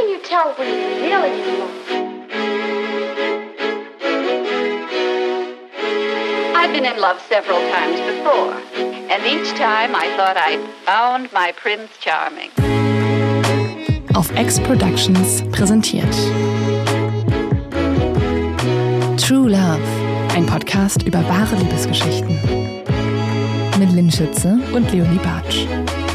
can you tell when you're really in love? I've been in love several times before, and each time I thought I'd found my Prince Charming. Auf X Productions präsentiert True Love, ein Podcast über wahre Liebesgeschichten. Mit Lynn Schütze und Leonie Bartsch.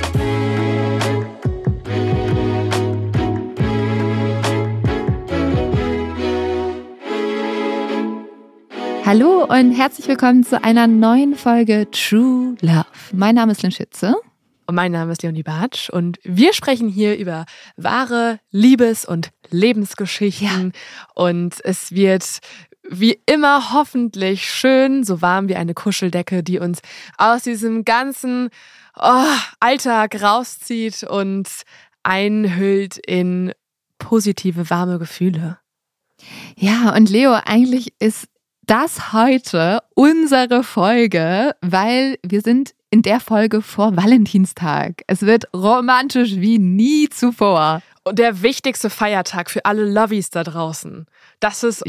Hallo und herzlich willkommen zu einer neuen Folge True Love. Mein Name ist Lynn Schütze. Und mein Name ist Leonie Bartsch und wir sprechen hier über wahre Liebes- und Lebensgeschichten. Ja. Und es wird wie immer hoffentlich schön, so warm wie eine Kuscheldecke, die uns aus diesem ganzen Alltag rauszieht und einhüllt in positive, warme Gefühle. Ja, und Leo, eigentlich ist das heute unsere Folge, weil wir sind in der Folge vor Valentinstag. Es wird romantisch wie nie zuvor. Und der wichtigste Feiertag für alle Lovies da draußen. Das ist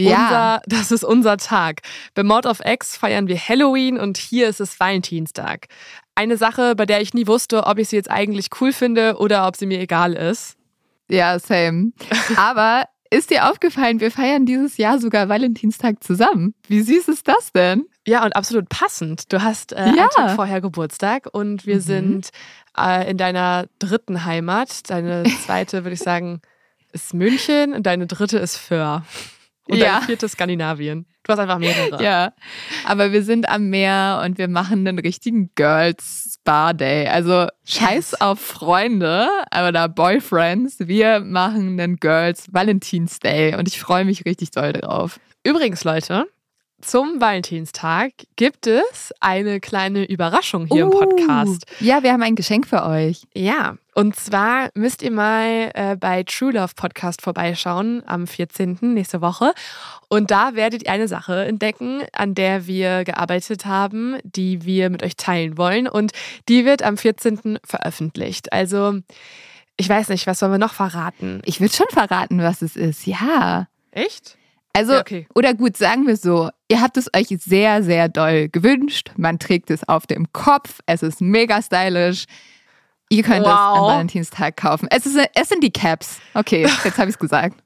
unser Tag. Bei Mord of X feiern wir Halloween und hier ist es Valentinstag. Eine Sache, bei der ich nie wusste, ob ich sie jetzt eigentlich cool finde oder ob sie mir egal ist. Ja, same. Aber ist dir aufgefallen, wir feiern dieses Jahr sogar Valentinstag zusammen. Wie süß ist das denn? Ja, und absolut passend. Du hast einen Tag vorher Geburtstag und wir sind in deiner dritten Heimat. Deine zweite, würde ich sagen, ist München und deine dritte ist Föhr. Und deine vierte ist Skandinavien. Du hast einfach mehrere. Ja, aber wir sind am Meer und wir machen einen richtigen Girls Spa Day. Also scheiß auf Freunde oder Boyfriends. Wir machen einen Girls Valentins Day und ich freue mich richtig doll drauf. Übrigens, Leute, zum Valentinstag gibt es eine kleine Überraschung hier im Podcast. Ja, wir haben ein Geschenk für euch. Ja, und zwar müsst ihr mal bei True Love Podcast vorbeischauen am 14. nächste Woche. Und da werdet ihr eine Sache entdecken, an der wir gearbeitet haben, die wir mit euch teilen wollen. Und die wird am 14. veröffentlicht. Also, ich weiß nicht, was sollen wir noch verraten? Ich will schon verraten, was es ist, ja. Echt? Also, ja, okay. Oder gut, sagen wir so, ihr habt es euch sehr, sehr doll gewünscht. Man trägt es auf dem Kopf, es ist mega stylisch. Ihr könnt es am Valentinstag kaufen. Es sind die Caps. Okay, jetzt habe ich es gesagt.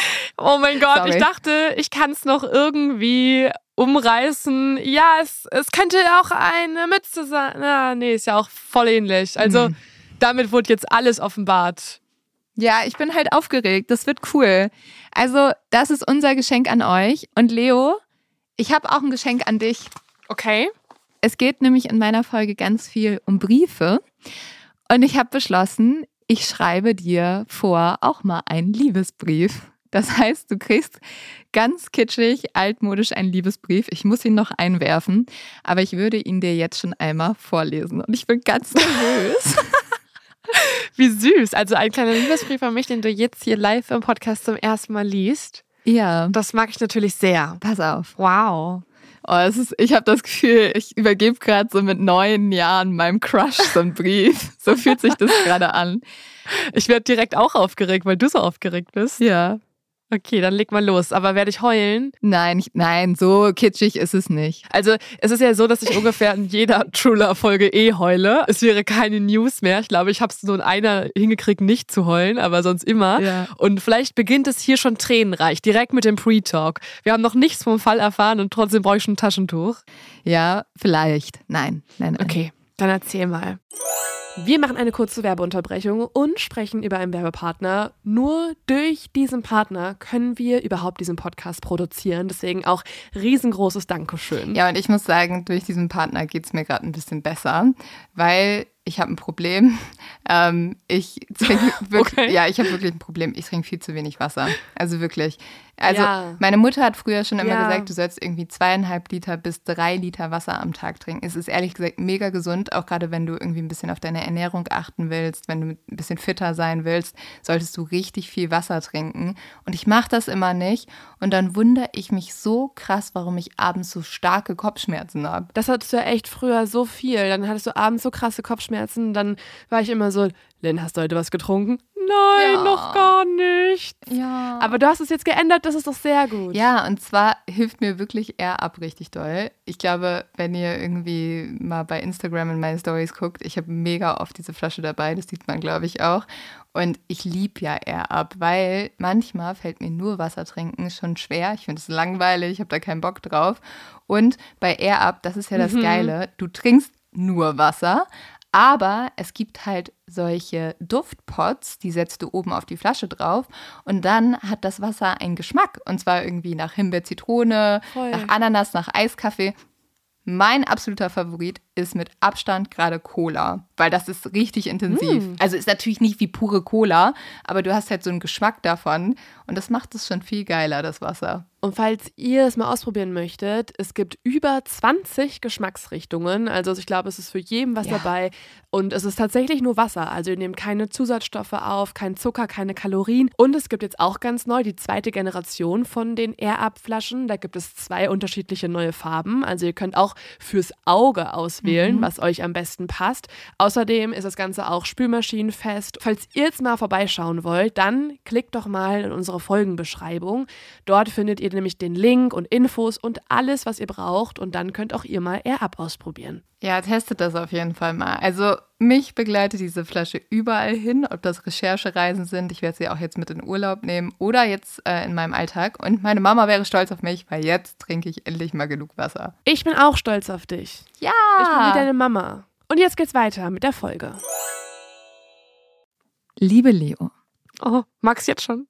Oh mein Gott, Sorry. Ich dachte, ich kann es noch irgendwie umreißen. Ja, es könnte auch eine Mütze sein. Ja, nee, ist ja auch voll ähnlich. Also damit wurde jetzt alles offenbart. Ja, ich bin halt aufgeregt. Das wird cool. Also, das ist unser Geschenk an euch. Und Leo, ich habe auch ein Geschenk an dich. Okay. Es geht nämlich in meiner Folge ganz viel um Briefe. Und ich habe beschlossen, ich schreibe dir auch mal einen Liebesbrief. Das heißt, du kriegst ganz kitschig, altmodisch einen Liebesbrief. Ich muss ihn noch einwerfen, aber ich würde ihn dir jetzt schon einmal vorlesen. Und ich bin ganz nervös. Wie süß. Also ein kleiner Liebesbrief an mich, den du jetzt hier live im Podcast zum ersten Mal liest. Ja. Das mag ich natürlich sehr. Pass auf. Wow. Ich habe das Gefühl, ich übergebe gerade so mit 9 Jahren meinem Crush so einen Brief. So fühlt sich das gerade an. Ich werde direkt auch aufgeregt, weil du so aufgeregt bist. Ja. Okay, dann leg mal los. Aber werde ich heulen? Nein, so kitschig ist es nicht. Also es ist ja so, dass ich ungefähr in jeder True Love Folge heule. Es wäre keine News mehr. Ich glaube, ich habe es nur in einer hingekriegt, nicht zu heulen, aber sonst immer. Ja. Und vielleicht beginnt es hier schon tränenreich, direkt mit dem Pre-Talk. Wir haben noch nichts vom Fall erfahren und trotzdem brauche ich schon ein Taschentuch. Ja, vielleicht. Nein. Okay, dann erzähl mal. Wir machen eine kurze Werbeunterbrechung und sprechen über einen Werbepartner. Nur durch diesen Partner können wir überhaupt diesen Podcast produzieren. Deswegen auch riesengroßes Dankeschön. Ja, und ich muss sagen, durch diesen Partner geht es mir gerade ein bisschen besser, weil ich habe ein Problem. Ich habe wirklich ein Problem. Ich trinke viel zu wenig Wasser. Also wirklich. Also meine Mutter hat früher schon immer gesagt, du sollst irgendwie 2,5 Liter bis 3 Liter Wasser am Tag trinken. Es ist ehrlich gesagt mega gesund, auch gerade wenn du irgendwie ein bisschen auf deine Ernährung achten willst, wenn du ein bisschen fitter sein willst, solltest du richtig viel Wasser trinken. Und ich mache das immer nicht. Und dann wundere ich mich so krass, warum ich abends so starke Kopfschmerzen habe. Das hattest du ja echt früher so viel. Dann hattest du abends so krasse Kopfschmerzen. Dann war ich immer so, Lynn, hast du heute was getrunken? Nein, Ja. noch gar nicht. Ja. Aber du hast es jetzt geändert, das ist doch sehr gut. Ja, und zwar hilft mir wirklich Air-Up richtig doll. Ich glaube, wenn ihr irgendwie mal bei Instagram in meine Stories guckt, ich habe mega oft diese Flasche dabei, das sieht man, glaube ich, auch. Und ich liebe ja Air-Up, weil manchmal fällt mir nur Wasser trinken schon schwer. Ich finde es langweilig, ich habe da keinen Bock drauf. Und bei Air-Up, das ist ja das Geile, du trinkst nur Wasser, aber es gibt halt solche Duftpots, die setzt du oben auf die Flasche drauf und dann hat das Wasser einen Geschmack. Und zwar irgendwie nach Himbeer, Zitrone, Voll. nach Ananas, nach Eiskaffee. Mein absoluter Favorit ist mit Abstand gerade Cola, weil das ist richtig intensiv. Also ist natürlich nicht wie pure Cola, aber du hast halt so einen Geschmack davon und das macht es schon viel geiler, das Wasser. Und falls ihr es mal ausprobieren möchtet, es gibt über 20 Geschmacksrichtungen. Also ich glaube, es ist für jeden was dabei. Und es ist tatsächlich nur Wasser. Also ihr nehmt keine Zusatzstoffe auf, kein Zucker, keine Kalorien. Und es gibt jetzt auch ganz neu die 2. Generation von den Air-Up-Flaschen. Da gibt es 2 unterschiedliche neue Farben. Also ihr könnt auch fürs Auge auswählen, was euch am besten passt. Außerdem ist das Ganze auch spülmaschinenfest. Falls ihr jetzt mal vorbeischauen wollt, dann klickt doch mal in unsere Folgenbeschreibung. Dort findet ihr nämlich den Link und Infos und alles, was ihr braucht. Und dann könnt auch ihr mal Air-Up ausprobieren. Ja, testet das auf jeden Fall mal. Also mich begleitet diese Flasche überall hin, ob das Recherchereisen sind. Ich werde sie auch jetzt mit in Urlaub nehmen oder jetzt in meinem Alltag. Und meine Mama wäre stolz auf mich, weil jetzt trinke ich endlich mal genug Wasser. Ich bin auch stolz auf dich. Ja! Ich bin wie deine Mama. Und jetzt geht's weiter mit der Folge. Liebe Leo, Oh, magst jetzt schon?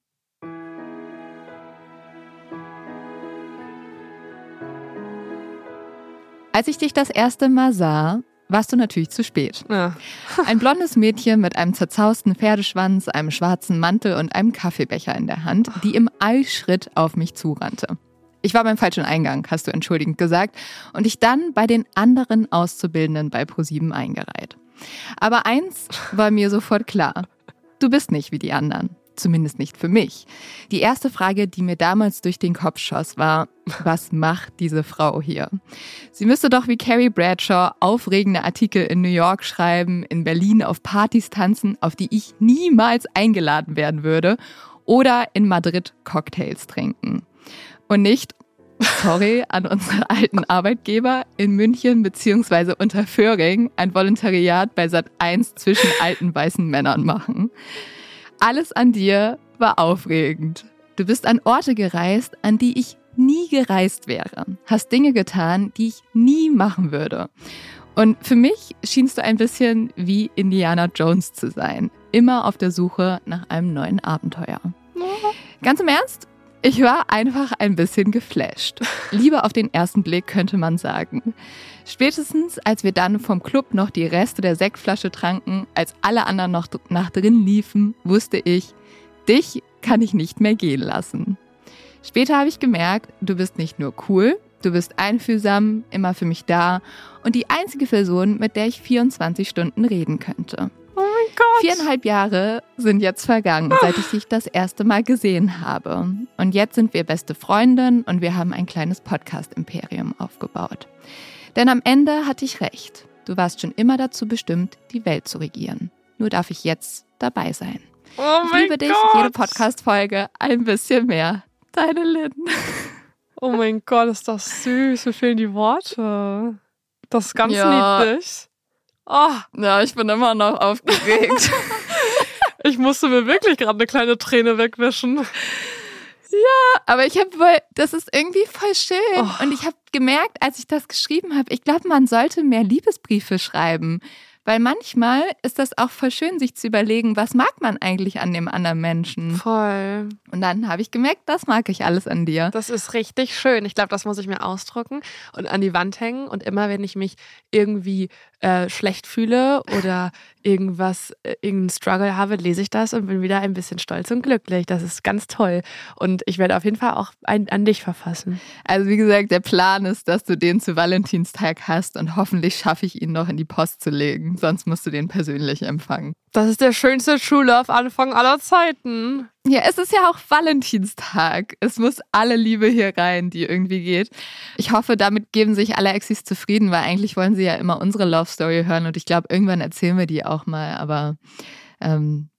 als ich dich das erste Mal sah, warst du natürlich zu spät. Ja. Ein blondes Mädchen mit einem zerzausten Pferdeschwanz, einem schwarzen Mantel und einem Kaffeebecher in der Hand, die im Eilschritt auf mich zurannte. Ich war beim falschen Eingang, hast du entschuldigend gesagt, und ich dann bei den anderen Auszubildenden bei ProSieben eingereiht. Aber eins war mir sofort klar: Du bist nicht wie die anderen. Zumindest nicht für mich. Die erste Frage, die mir damals durch den Kopf schoss, war: Was macht diese Frau hier? Sie müsste doch wie Carrie Bradshaw aufregende Artikel in New York schreiben, in Berlin auf Partys tanzen, auf die ich niemals eingeladen werden würde, oder in Madrid Cocktails trinken. Und nicht, sorry an unsere alten Arbeitgeber, in München bzw. Unterföhring ein Volontariat bei Sat.1 zwischen alten weißen Männern machen. Alles an dir war aufregend. Du bist an Orte gereist, an die ich nie gereist wäre. Hast Dinge getan, die ich nie machen würde. Und für mich schienst du ein bisschen wie Indiana Jones zu sein. Immer auf der Suche nach einem neuen Abenteuer. Ganz im Ernst? Ich war einfach ein bisschen geflasht. Liebe auf den ersten Blick, könnte man sagen. Spätestens, als wir dann vom Club noch die Reste der Sektflasche tranken, als alle anderen noch nach drin liefen, wusste ich, dich kann ich nicht mehr gehen lassen. Später habe ich gemerkt, du bist nicht nur cool, du bist einfühlsam, immer für mich da und die einzige Person, mit der ich 24 Stunden reden könnte. Oh mein Gott. 4,5 Jahre sind jetzt vergangen, seit ich dich das erste Mal gesehen habe. Und jetzt sind wir beste Freundinnen und wir haben ein kleines Podcast-Imperium aufgebaut. Denn am Ende hatte ich recht. Du warst schon immer dazu bestimmt, die Welt zu regieren. Nur darf ich jetzt dabei sein. Oh Ich mein liebe dich, Gott. jede Podcast-Folge ein bisschen mehr. Deine Lynn. Oh mein Gott, ist das süß. Mir fehlen die Worte. Das ist ganz Ja. niedlich. Oh, Ja, ich bin immer noch aufgeregt. ich musste mir wirklich gerade eine kleine Träne wegwischen. Aber das ist irgendwie voll schön. Oh. Und ich habe gemerkt, als ich das geschrieben habe, ich glaube, man sollte mehr Liebesbriefe schreiben. Weil manchmal ist das auch voll schön, sich zu überlegen, was mag man eigentlich an dem anderen Menschen. Voll. Und dann habe ich gemerkt, das mag ich alles an dir. Das ist richtig schön. Ich glaube, das muss ich mir ausdrucken und an die Wand hängen. Und immer, wenn ich mich irgendwie schlecht fühle oder irgendeinen Struggle habe, lese ich das und bin wieder ein bisschen stolz und glücklich. Das ist ganz toll. Und ich werde auf jeden Fall auch an dich verfassen. Also wie gesagt, der Plan ist, dass du den zu Valentinstag hast und hoffentlich schaffe ich ihn noch in die Post zu legen. Sonst musst du den persönlich empfangen. Das ist der schönste True Love Anfang aller Zeiten. Ja, es ist ja auch Valentinstag. Es muss alle Liebe hier rein, die irgendwie geht. Ich hoffe, damit geben sich alle Exis zufrieden, weil eigentlich wollen sie ja immer unsere Love Story hören und ich glaube, irgendwann erzählen wir die auch mal. Aber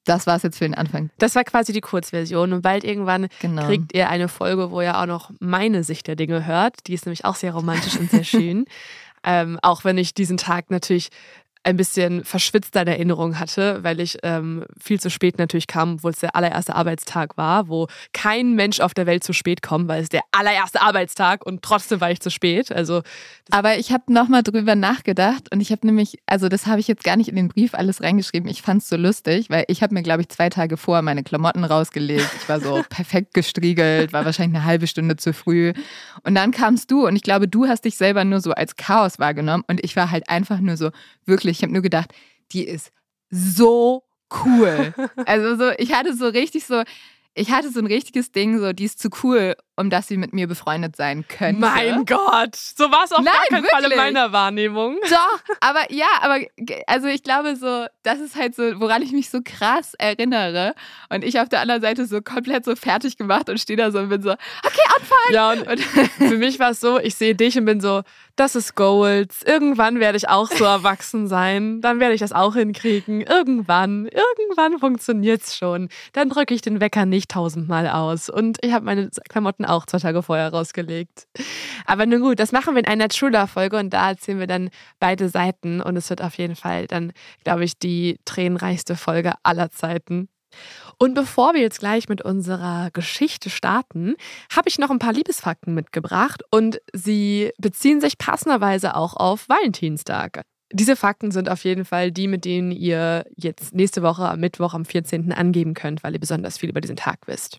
das war es jetzt für den Anfang. Das war quasi die Kurzversion und bald irgendwann kriegt ihr eine Folge, wo ihr auch noch meine Sicht der Dinge hört. Die ist nämlich auch sehr romantisch und sehr schön. Auch wenn ich diesen Tag natürlich ein bisschen verschwitzter in Erinnerung hatte, weil ich viel zu spät natürlich kam, obwohl es der allererste Arbeitstag war, wo kein Mensch auf der Welt zu spät kommt, weil es der allererste Arbeitstag und trotzdem war ich zu spät. Aber ich habe nochmal drüber nachgedacht und ich habe nämlich, also das habe ich jetzt gar nicht in den Brief alles reingeschrieben, ich fand es so lustig, weil ich habe mir, glaube ich, 2 Tage vorher meine Klamotten rausgelegt. Ich war so perfekt gestriegelt, war wahrscheinlich eine halbe Stunde zu früh. Und dann kamst du und ich glaube, du hast dich selber nur so als Chaos wahrgenommen und ich war halt einfach nur so, wirklich, ich habe nur gedacht, die ist so cool. Also so, ich hatte so ein richtiges Ding, so, die ist zu cool, um dass sie mit mir befreundet sein könnte. Mein Gott, so war es auf gar keinen Fall in meiner Wahrnehmung. Doch, aber also ich glaube so, das ist halt so, woran ich mich so krass erinnere. Und ich auf der anderen Seite so komplett so fertig gemacht und stehe da so und bin so, okay, anfangen. Ja, und für mich war es so, ich sehe dich und bin so, das ist Goals. Irgendwann werde ich auch so erwachsen sein. Dann werde ich das auch hinkriegen. Irgendwann funktioniert es schon. Dann drücke ich den Wecker nicht 1000-mal aus. Und ich habe meine Klamotten auch 2 Tage vorher rausgelegt. Aber nun gut, das machen wir in einer True Love-Folge und da erzählen wir dann beide Seiten. Und es wird auf jeden Fall dann, glaube ich, die tränenreichste Folge aller Zeiten. Und bevor wir jetzt gleich mit unserer Geschichte starten, habe ich noch ein paar Liebesfakten mitgebracht und sie beziehen sich passenderweise auch auf Valentinstag. Diese Fakten sind auf jeden Fall die, mit denen ihr jetzt nächste Woche am Mittwoch am 14. angeben könnt, weil ihr besonders viel über diesen Tag wisst.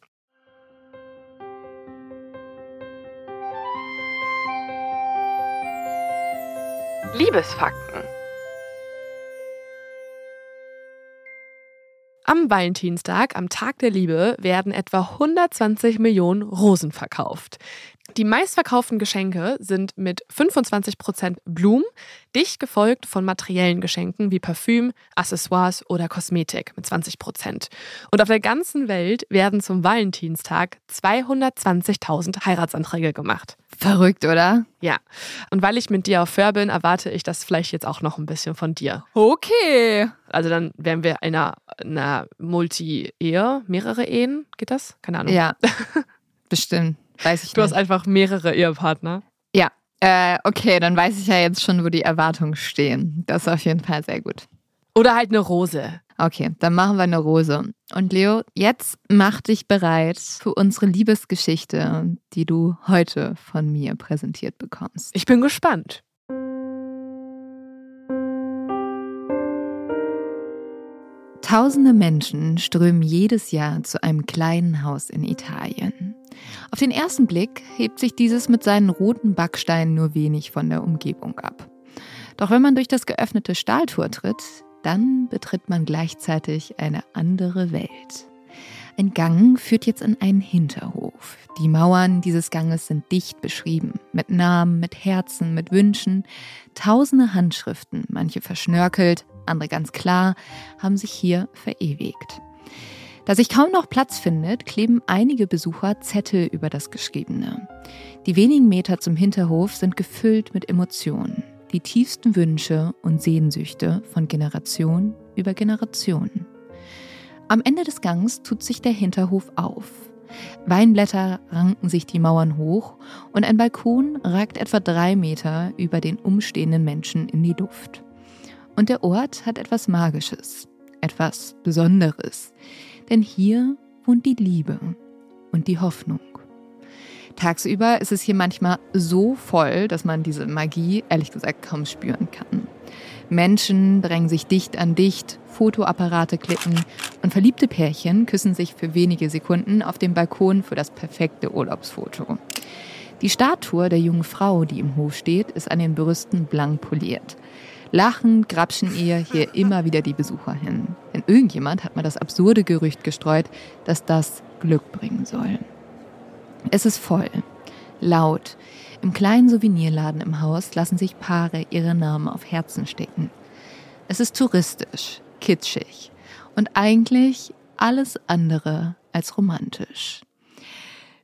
Liebesfakten. Am Valentinstag, am Tag der Liebe, werden etwa 120 Millionen Rosen verkauft. Die meistverkauften Geschenke sind mit 25% Blumen, dicht gefolgt von materiellen Geschenken wie Parfüm, Accessoires oder Kosmetik mit 20%. Und auf der ganzen Welt werden zum Valentinstag 220.000 Heiratsanträge gemacht. Verrückt, oder? Ja. Und weil ich mit dir auf Föhr bin, erwarte ich das vielleicht jetzt auch noch ein bisschen von dir. Okay. Also dann wären wir in einer Multi-Ehe, mehrere Ehen, geht das? Keine Ahnung. Ja, bestimmt. Weiß ich nicht. Du hast einfach mehrere Ehepartner. Ja, okay, dann weiß ich ja jetzt schon, wo die Erwartungen stehen. Das ist auf jeden Fall sehr gut. Oder halt eine Rose. Okay, dann machen wir eine Rose. Und Leo, jetzt mach dich bereit für unsere Liebesgeschichte, die du heute von mir präsentiert bekommst. Ich bin gespannt. Tausende Menschen strömen jedes Jahr zu einem kleinen Haus in Italien. Auf den ersten Blick hebt sich dieses mit seinen roten Backsteinen nur wenig von der Umgebung ab. Doch wenn man durch das geöffnete Stahltor tritt, dann betritt man gleichzeitig eine andere Welt. Ein Gang führt jetzt in einen Hinterhof. Die Mauern dieses Ganges sind dicht beschrieben, mit Namen, mit Herzen, mit Wünschen. Tausende Handschriften, manche verschnörkelt, andere ganz klar, haben sich hier verewigt. Da sich kaum noch Platz findet, kleben einige Besucher Zettel über das Geschriebene. Die wenigen Meter zum Hinterhof sind gefüllt mit Emotionen, die tiefsten Wünsche und Sehnsüchte von Generation über Generation. Am Ende des Gangs tut sich der Hinterhof auf. Weinblätter ranken sich die Mauern hoch und ein Balkon ragt etwa 3 Meter über den umstehenden Menschen in die Luft. Und der Ort hat etwas Magisches, etwas Besonderes. Denn hier wohnt die Liebe und die Hoffnung. Tagsüber ist es hier manchmal so voll, dass man diese Magie, ehrlich gesagt, kaum spüren kann. Menschen drängen sich dicht an dicht, Fotoapparate klicken und verliebte Pärchen küssen sich für wenige Sekunden auf dem Balkon für das perfekte Urlaubsfoto. Die Statue der jungen Frau, die im Hof steht, ist an den Brüsten blank poliert. Lachend grapschen ihr hier immer wieder die Besucher hin. Denn irgendjemand hat mal das absurde Gerücht gestreut, dass das Glück bringen soll. Es ist voll, laut. Im kleinen Souvenirladen im Haus lassen sich Paare ihre Namen auf Herzen stecken. Es ist touristisch, kitschig und eigentlich alles andere als romantisch.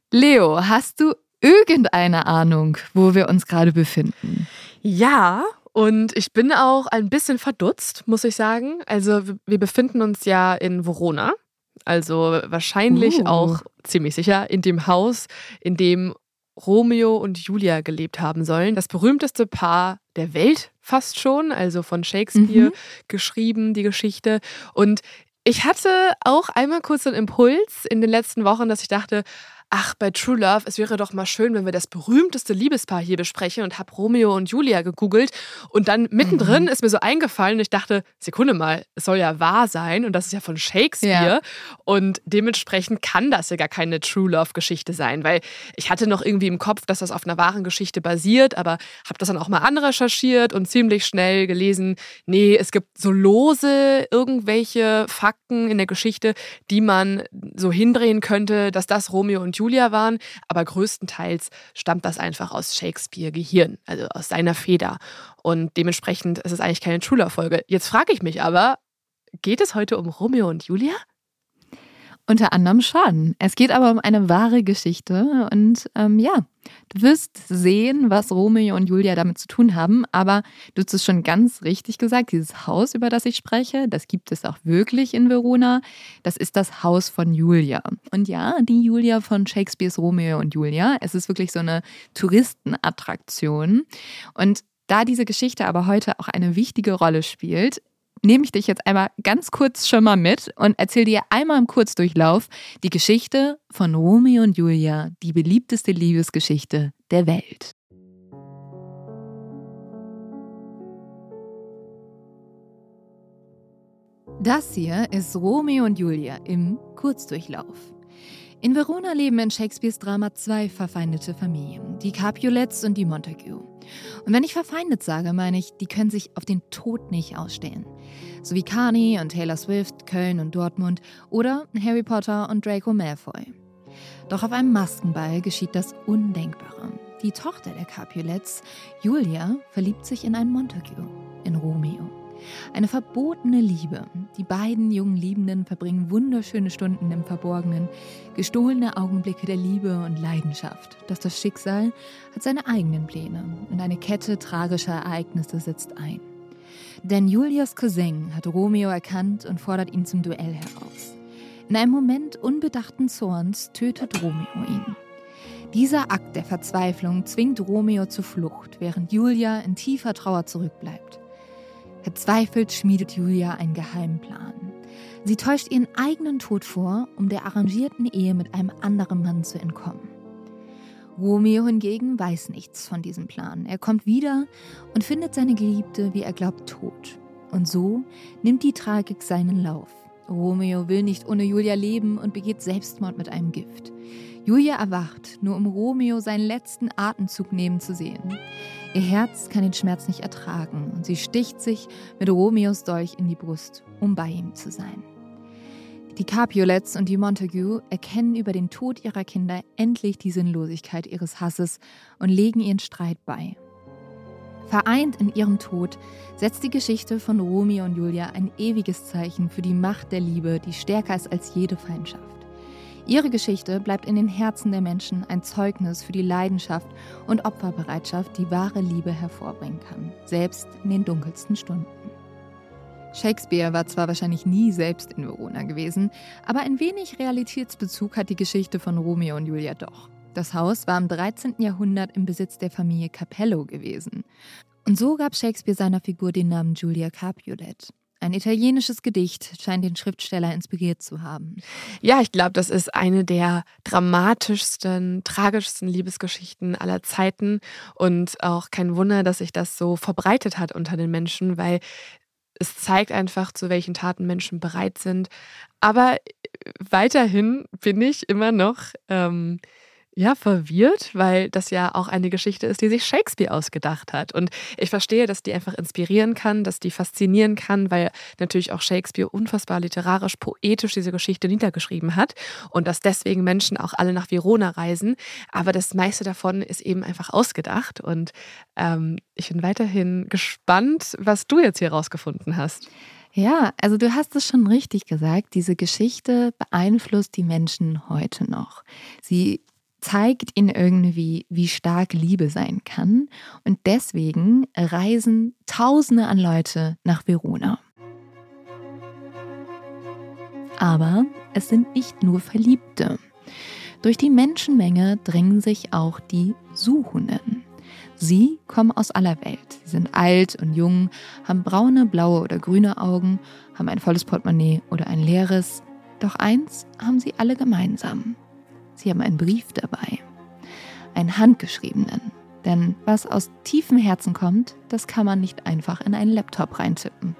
Leo, hast du irgendeine Ahnung, wo wir uns gerade befinden? Ja, Und ich bin auch ein bisschen verdutzt, muss ich sagen. Also wir befinden uns ja in Verona. Also wahrscheinlich auch ziemlich sicher in dem Haus, in dem Romeo und Julia gelebt haben sollen. Das berühmteste Paar der Welt fast schon, also von Shakespeare geschrieben, die Geschichte. Und ich hatte auch einmal kurz einen Impuls in den letzten Wochen, dass ich dachte, ach, bei True Love, es wäre doch mal schön, wenn wir das berühmteste Liebespaar hier besprechen und habe Romeo und Julia gegoogelt und dann mittendrin ist mir so eingefallen und ich dachte, Sekunde mal, es soll ja wahr sein und das ist ja von Shakespeare und dementsprechend kann das ja gar keine True Love Geschichte sein, weil ich hatte noch irgendwie im Kopf, dass das auf einer wahren Geschichte basiert, aber habe das dann auch mal anrecherchiert und ziemlich schnell gelesen, nee, es gibt so lose irgendwelche Fakten in der Geschichte, die man so hindrehen könnte, dass das Romeo und Julia waren, aber größtenteils stammt das einfach aus Shakespeare-Gehirn, also aus seiner Feder. Und dementsprechend ist es eigentlich keine True Love-Folge. Jetzt frage ich mich aber, geht es heute um Romeo und Julia? Unter anderem schon. Es geht aber um eine wahre Geschichte und du wirst sehen, was Romeo und Julia damit zu tun haben, aber du hast es schon ganz richtig gesagt, dieses Haus, über das ich spreche, das gibt es auch wirklich in Verona, das ist das Haus von Julia. Und ja, die Julia von Shakespeares Romeo und Julia, es ist wirklich so eine Touristenattraktion und da diese Geschichte aber heute auch eine wichtige Rolle spielt, nehme ich dich jetzt einmal ganz kurz schon mal mit und erzähle dir einmal im Kurzdurchlauf die Geschichte von Romeo und Julia, die beliebteste Liebesgeschichte der Welt. Das hier ist Romeo und Julia im Kurzdurchlauf. In Verona leben in Shakespeares Drama zwei verfeindete Familien, die Capulets und die Montague. Und wenn ich verfeindet sage, meine ich, die können sich auf den Tod nicht ausstehen. So wie Carney und Taylor Swift, Köln und Dortmund oder Harry Potter und Draco Malfoy. Doch auf einem Maskenball geschieht das Undenkbare. Die Tochter der Capulets, Julia, verliebt sich in einen Montague, in Romeo. Eine verbotene Liebe. Die beiden jungen Liebenden verbringen wunderschöne Stunden im Verborgenen, gestohlene Augenblicke der Liebe und Leidenschaft. Doch das Schicksal hat seine eigenen Pläne und eine Kette tragischer Ereignisse setzt ein. Denn Julias Cousin hat Romeo erkannt und fordert ihn zum Duell heraus. In einem Moment unbedachten Zorns tötet Romeo ihn. Dieser Akt der Verzweiflung zwingt Romeo zur Flucht, während Julia in tiefer Trauer zurückbleibt. Verzweifelt schmiedet Julia einen geheimen Plan. Sie täuscht ihren eigenen Tod vor, um der arrangierten Ehe mit einem anderen Mann zu entkommen. Romeo hingegen weiß nichts von diesem Plan. Er kommt wieder und findet seine Geliebte, wie er glaubt, tot. Und so nimmt die Tragik seinen Lauf. Romeo will nicht ohne Julia leben und begeht Selbstmord mit einem Gift. Julia erwacht, nur um Romeo seinen letzten Atemzug nehmen zu sehen. Ihr Herz kann den Schmerz nicht ertragen und sie sticht sich mit Romeos Dolch in die Brust, um bei ihm zu sein. Die Capulets und die Montague erkennen über den Tod ihrer Kinder endlich die Sinnlosigkeit ihres Hasses und legen ihren Streit bei. Vereint in ihrem Tod setzt die Geschichte von Romeo und Julia ein ewiges Zeichen für die Macht der Liebe, die stärker ist als jede Feindschaft. Ihre Geschichte bleibt in den Herzen der Menschen ein Zeugnis für die Leidenschaft und Opferbereitschaft, die wahre Liebe hervorbringen kann, selbst in den dunkelsten Stunden. Shakespeare war zwar wahrscheinlich nie selbst in Verona gewesen, aber ein wenig Realitätsbezug hat die Geschichte von Romeo und Julia doch. Das Haus war im 13. Jahrhundert im Besitz der Familie Capello gewesen. Und so gab Shakespeare seiner Figur den Namen Julia Capulet. Ein italienisches Gedicht scheint den Schriftsteller inspiriert zu haben. Ja, ich glaube, das ist eine der dramatischsten, tragischsten Liebesgeschichten aller Zeiten. Und auch kein Wunder, dass sich das so verbreitet hat unter den Menschen, weil es zeigt einfach, zu welchen Taten Menschen bereit sind. Aber weiterhin bin ich immer noch verwirrt, weil das ja auch eine Geschichte ist, die sich Shakespeare ausgedacht hat. Und ich verstehe, dass die einfach inspirieren kann, dass die faszinieren kann, weil natürlich auch Shakespeare unfassbar literarisch, poetisch diese Geschichte niedergeschrieben hat und dass deswegen Menschen auch alle nach Verona reisen. Aber das meiste davon ist eben einfach ausgedacht. Und ich bin weiterhin gespannt, was du jetzt hier rausgefunden hast. Ja, also du hast es schon richtig gesagt, diese Geschichte beeinflusst die Menschen heute noch. Sie zeigt ihnen irgendwie, wie stark Liebe sein kann. Und deswegen reisen Tausende an Leute nach Verona. Aber es sind nicht nur Verliebte. Durch die Menschenmenge drängen sich auch die Suchenden. Sie kommen aus aller Welt. Sie sind alt und jung, haben braune, blaue oder grüne Augen, haben ein volles Portemonnaie oder ein leeres. Doch eins haben sie alle gemeinsam. Sie haben einen Brief dabei. Einen handgeschriebenen. Denn was aus tiefem Herzen kommt, das kann man nicht einfach in einen Laptop reintippen.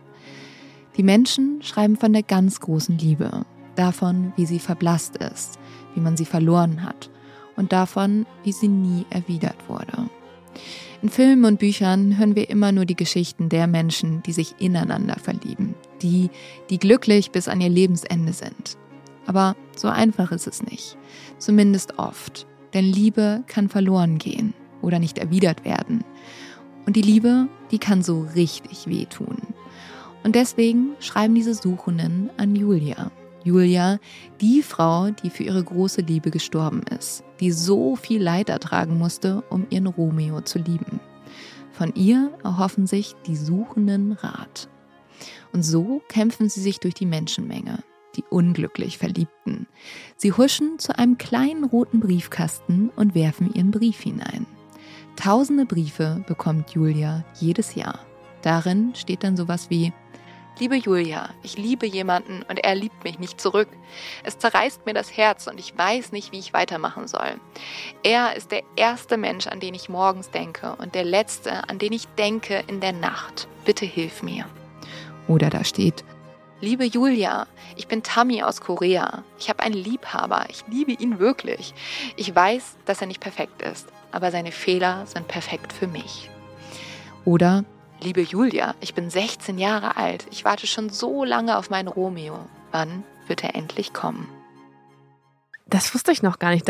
Die Menschen schreiben von der ganz großen Liebe, davon, wie sie verblasst ist, wie man sie verloren hat und davon, wie sie nie erwidert wurde. In Filmen und Büchern hören wir immer nur die Geschichten der Menschen, die sich ineinander verlieben, die glücklich bis an ihr Lebensende sind. Aber so einfach ist es nicht, zumindest oft, denn Liebe kann verloren gehen oder nicht erwidert werden. Und die Liebe, die kann so richtig wehtun. Und deswegen schreiben diese Suchenden an Julia. Julia, die Frau, die für ihre große Liebe gestorben ist, die so viel Leid ertragen musste, um ihren Romeo zu lieben. Von ihr erhoffen sich die Suchenden Rat. Und so kämpfen sie sich durch die Menschenmenge, die unglücklich Verliebten. Sie huschen zu einem kleinen roten Briefkasten und werfen ihren Brief hinein. Tausende Briefe bekommt Julia jedes Jahr. Darin steht dann sowas wie: Liebe Julia, ich liebe jemanden und er liebt mich nicht zurück. Es zerreißt mir das Herz und ich weiß nicht, wie ich weitermachen soll. Er ist der erste Mensch, an den ich morgens denke und der letzte, an den ich denke in der Nacht. Bitte hilf mir. Oder da steht: Liebe Julia, ich bin Tammy aus Korea. Ich habe einen Liebhaber. Ich liebe ihn wirklich. Ich weiß, dass er nicht perfekt ist, aber seine Fehler sind perfekt für mich. Oder: Liebe Julia, ich bin 16 Jahre alt. Ich warte schon so lange auf meinen Romeo. Wann wird er endlich kommen? Das wusste ich noch gar nicht.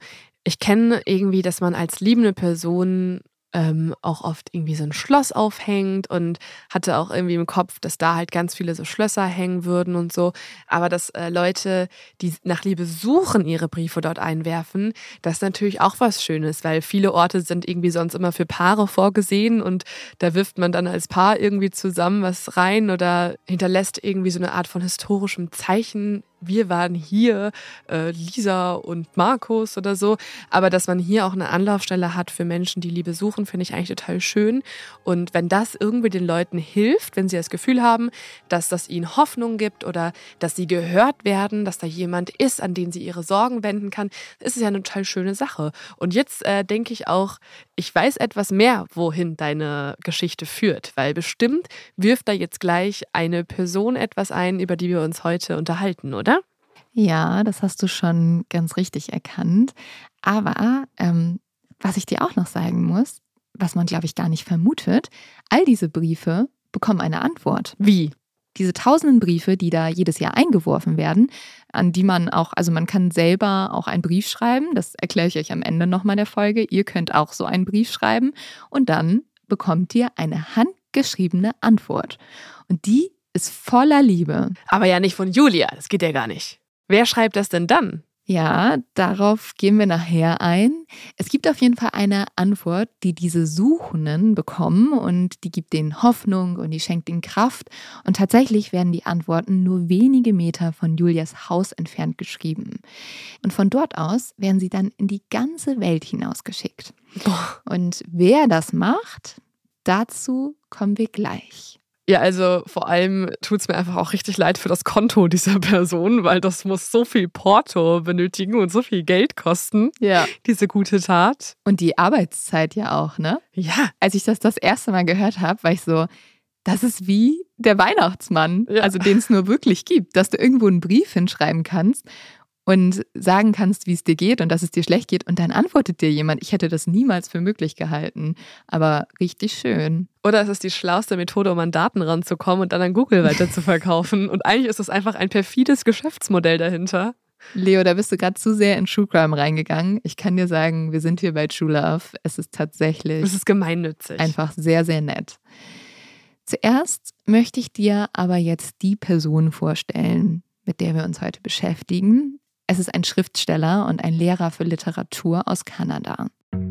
Ich kenne irgendwie, dass man als liebende Person auch oft irgendwie so ein Schloss aufhängt und hatte auch irgendwie im Kopf, dass da halt ganz viele so Schlösser hängen würden und so. Aber dass Leute, die nach Liebe suchen, ihre Briefe dort einwerfen, das ist natürlich auch was Schönes, weil viele Orte sind irgendwie sonst immer für Paare vorgesehen und da wirft man dann als Paar irgendwie zusammen was rein oder hinterlässt irgendwie so eine Art von historischem Zeichen. Wir waren hier, Lisa und Markus oder so. Aber dass man hier auch eine Anlaufstelle hat für Menschen, die Liebe suchen, finde ich eigentlich total schön. Und wenn das irgendwie den Leuten hilft, wenn sie das Gefühl haben, dass das ihnen Hoffnung gibt oder dass sie gehört werden, dass da jemand ist, an den sie ihre Sorgen wenden kann, ist es ja eine total schöne Sache. Und jetzt denke ich auch, ich weiß etwas mehr, wohin deine Geschichte führt. Weil bestimmt wirft da jetzt gleich eine Person etwas ein, über die wir uns heute unterhalten, oder? Ja, das hast du schon ganz richtig erkannt. Aber was ich dir auch noch sagen muss, was man, glaube ich, gar nicht vermutet, all diese Briefe bekommen eine Antwort. Wie? Diese tausenden Briefe, die da jedes Jahr eingeworfen werden, an die man auch, also man kann selber auch einen Brief schreiben, das erkläre ich euch am Ende nochmal der Folge. Ihr könnt auch so einen Brief schreiben und dann bekommt ihr eine handgeschriebene Antwort. Und die ist voller Liebe. Aber ja nicht von Julia, das geht ja gar nicht. Wer schreibt das denn dann? Ja, darauf gehen wir nachher ein. Es gibt auf jeden Fall eine Antwort, die diese Suchenden bekommen und die gibt denen Hoffnung und die schenkt ihnen Kraft. Und tatsächlich werden die Antworten nur wenige Meter von Julias Haus entfernt geschrieben. Und von dort aus werden sie dann in die ganze Welt hinausgeschickt. Und wer das macht, dazu kommen wir gleich. Ja, also vor allem tut es mir einfach auch richtig leid für das Konto dieser Person, weil das muss so viel Porto benötigen und so viel Geld kosten, diese gute Tat. Und die Arbeitszeit ja auch, ne? Ja. Als ich das erste Mal gehört habe, war ich so, das ist wie der Weihnachtsmann, also den es nur wirklich gibt, dass du irgendwo einen Brief hinschreiben kannst und sagen kannst, wie es dir geht und dass es dir schlecht geht und dann antwortet dir jemand. Ich hätte das niemals für möglich gehalten, aber richtig schön. Oder es ist die schlauste Methode, um an Daten ranzukommen und dann an Google weiter zu verkaufen. Und eigentlich ist es einfach ein perfides Geschäftsmodell dahinter. Leo, da bist du gerade zu sehr in True Crime reingegangen. Ich kann dir sagen, wir sind hier bei True Love. Es ist tatsächlich... Es ist gemeinnützig. Einfach sehr, sehr nett. Zuerst möchte ich dir aber jetzt die Person vorstellen, mit der wir uns heute beschäftigen. Es ist ein Schriftsteller und ein Lehrer für Literatur aus Kanada.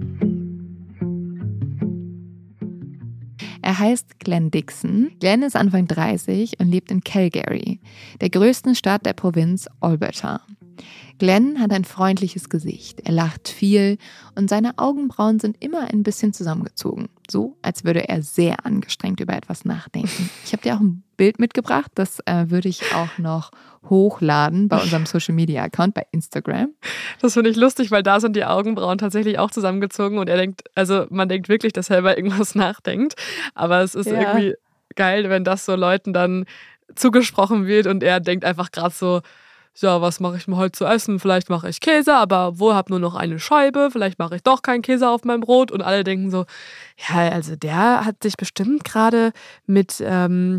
Er heißt Glenn Dixon. Glenn ist Anfang 30 und lebt in Calgary, der größten Stadt der Provinz Alberta. Glenn hat ein freundliches Gesicht, er lacht viel und seine Augenbrauen sind immer ein bisschen zusammengezogen. So, als würde er sehr angestrengt über etwas nachdenken. Ich habe dir auch ein Bild mitgebracht, das würde ich auch noch hochladen bei unserem Social-Media-Account bei Instagram. Das finde ich lustig, weil da sind die Augenbrauen tatsächlich auch zusammengezogen und man denkt wirklich, dass er über irgendwas nachdenkt. Aber es ist irgendwie geil, wenn das so Leuten dann zugesprochen wird und er denkt einfach gerade so, ja, was mache ich mir heute zu essen? Vielleicht mache ich Käse, aber habe nur noch eine Scheibe. Vielleicht mache ich doch keinen Käse auf meinem Brot. Und alle denken so, ja, also der hat sich bestimmt gerade mit einem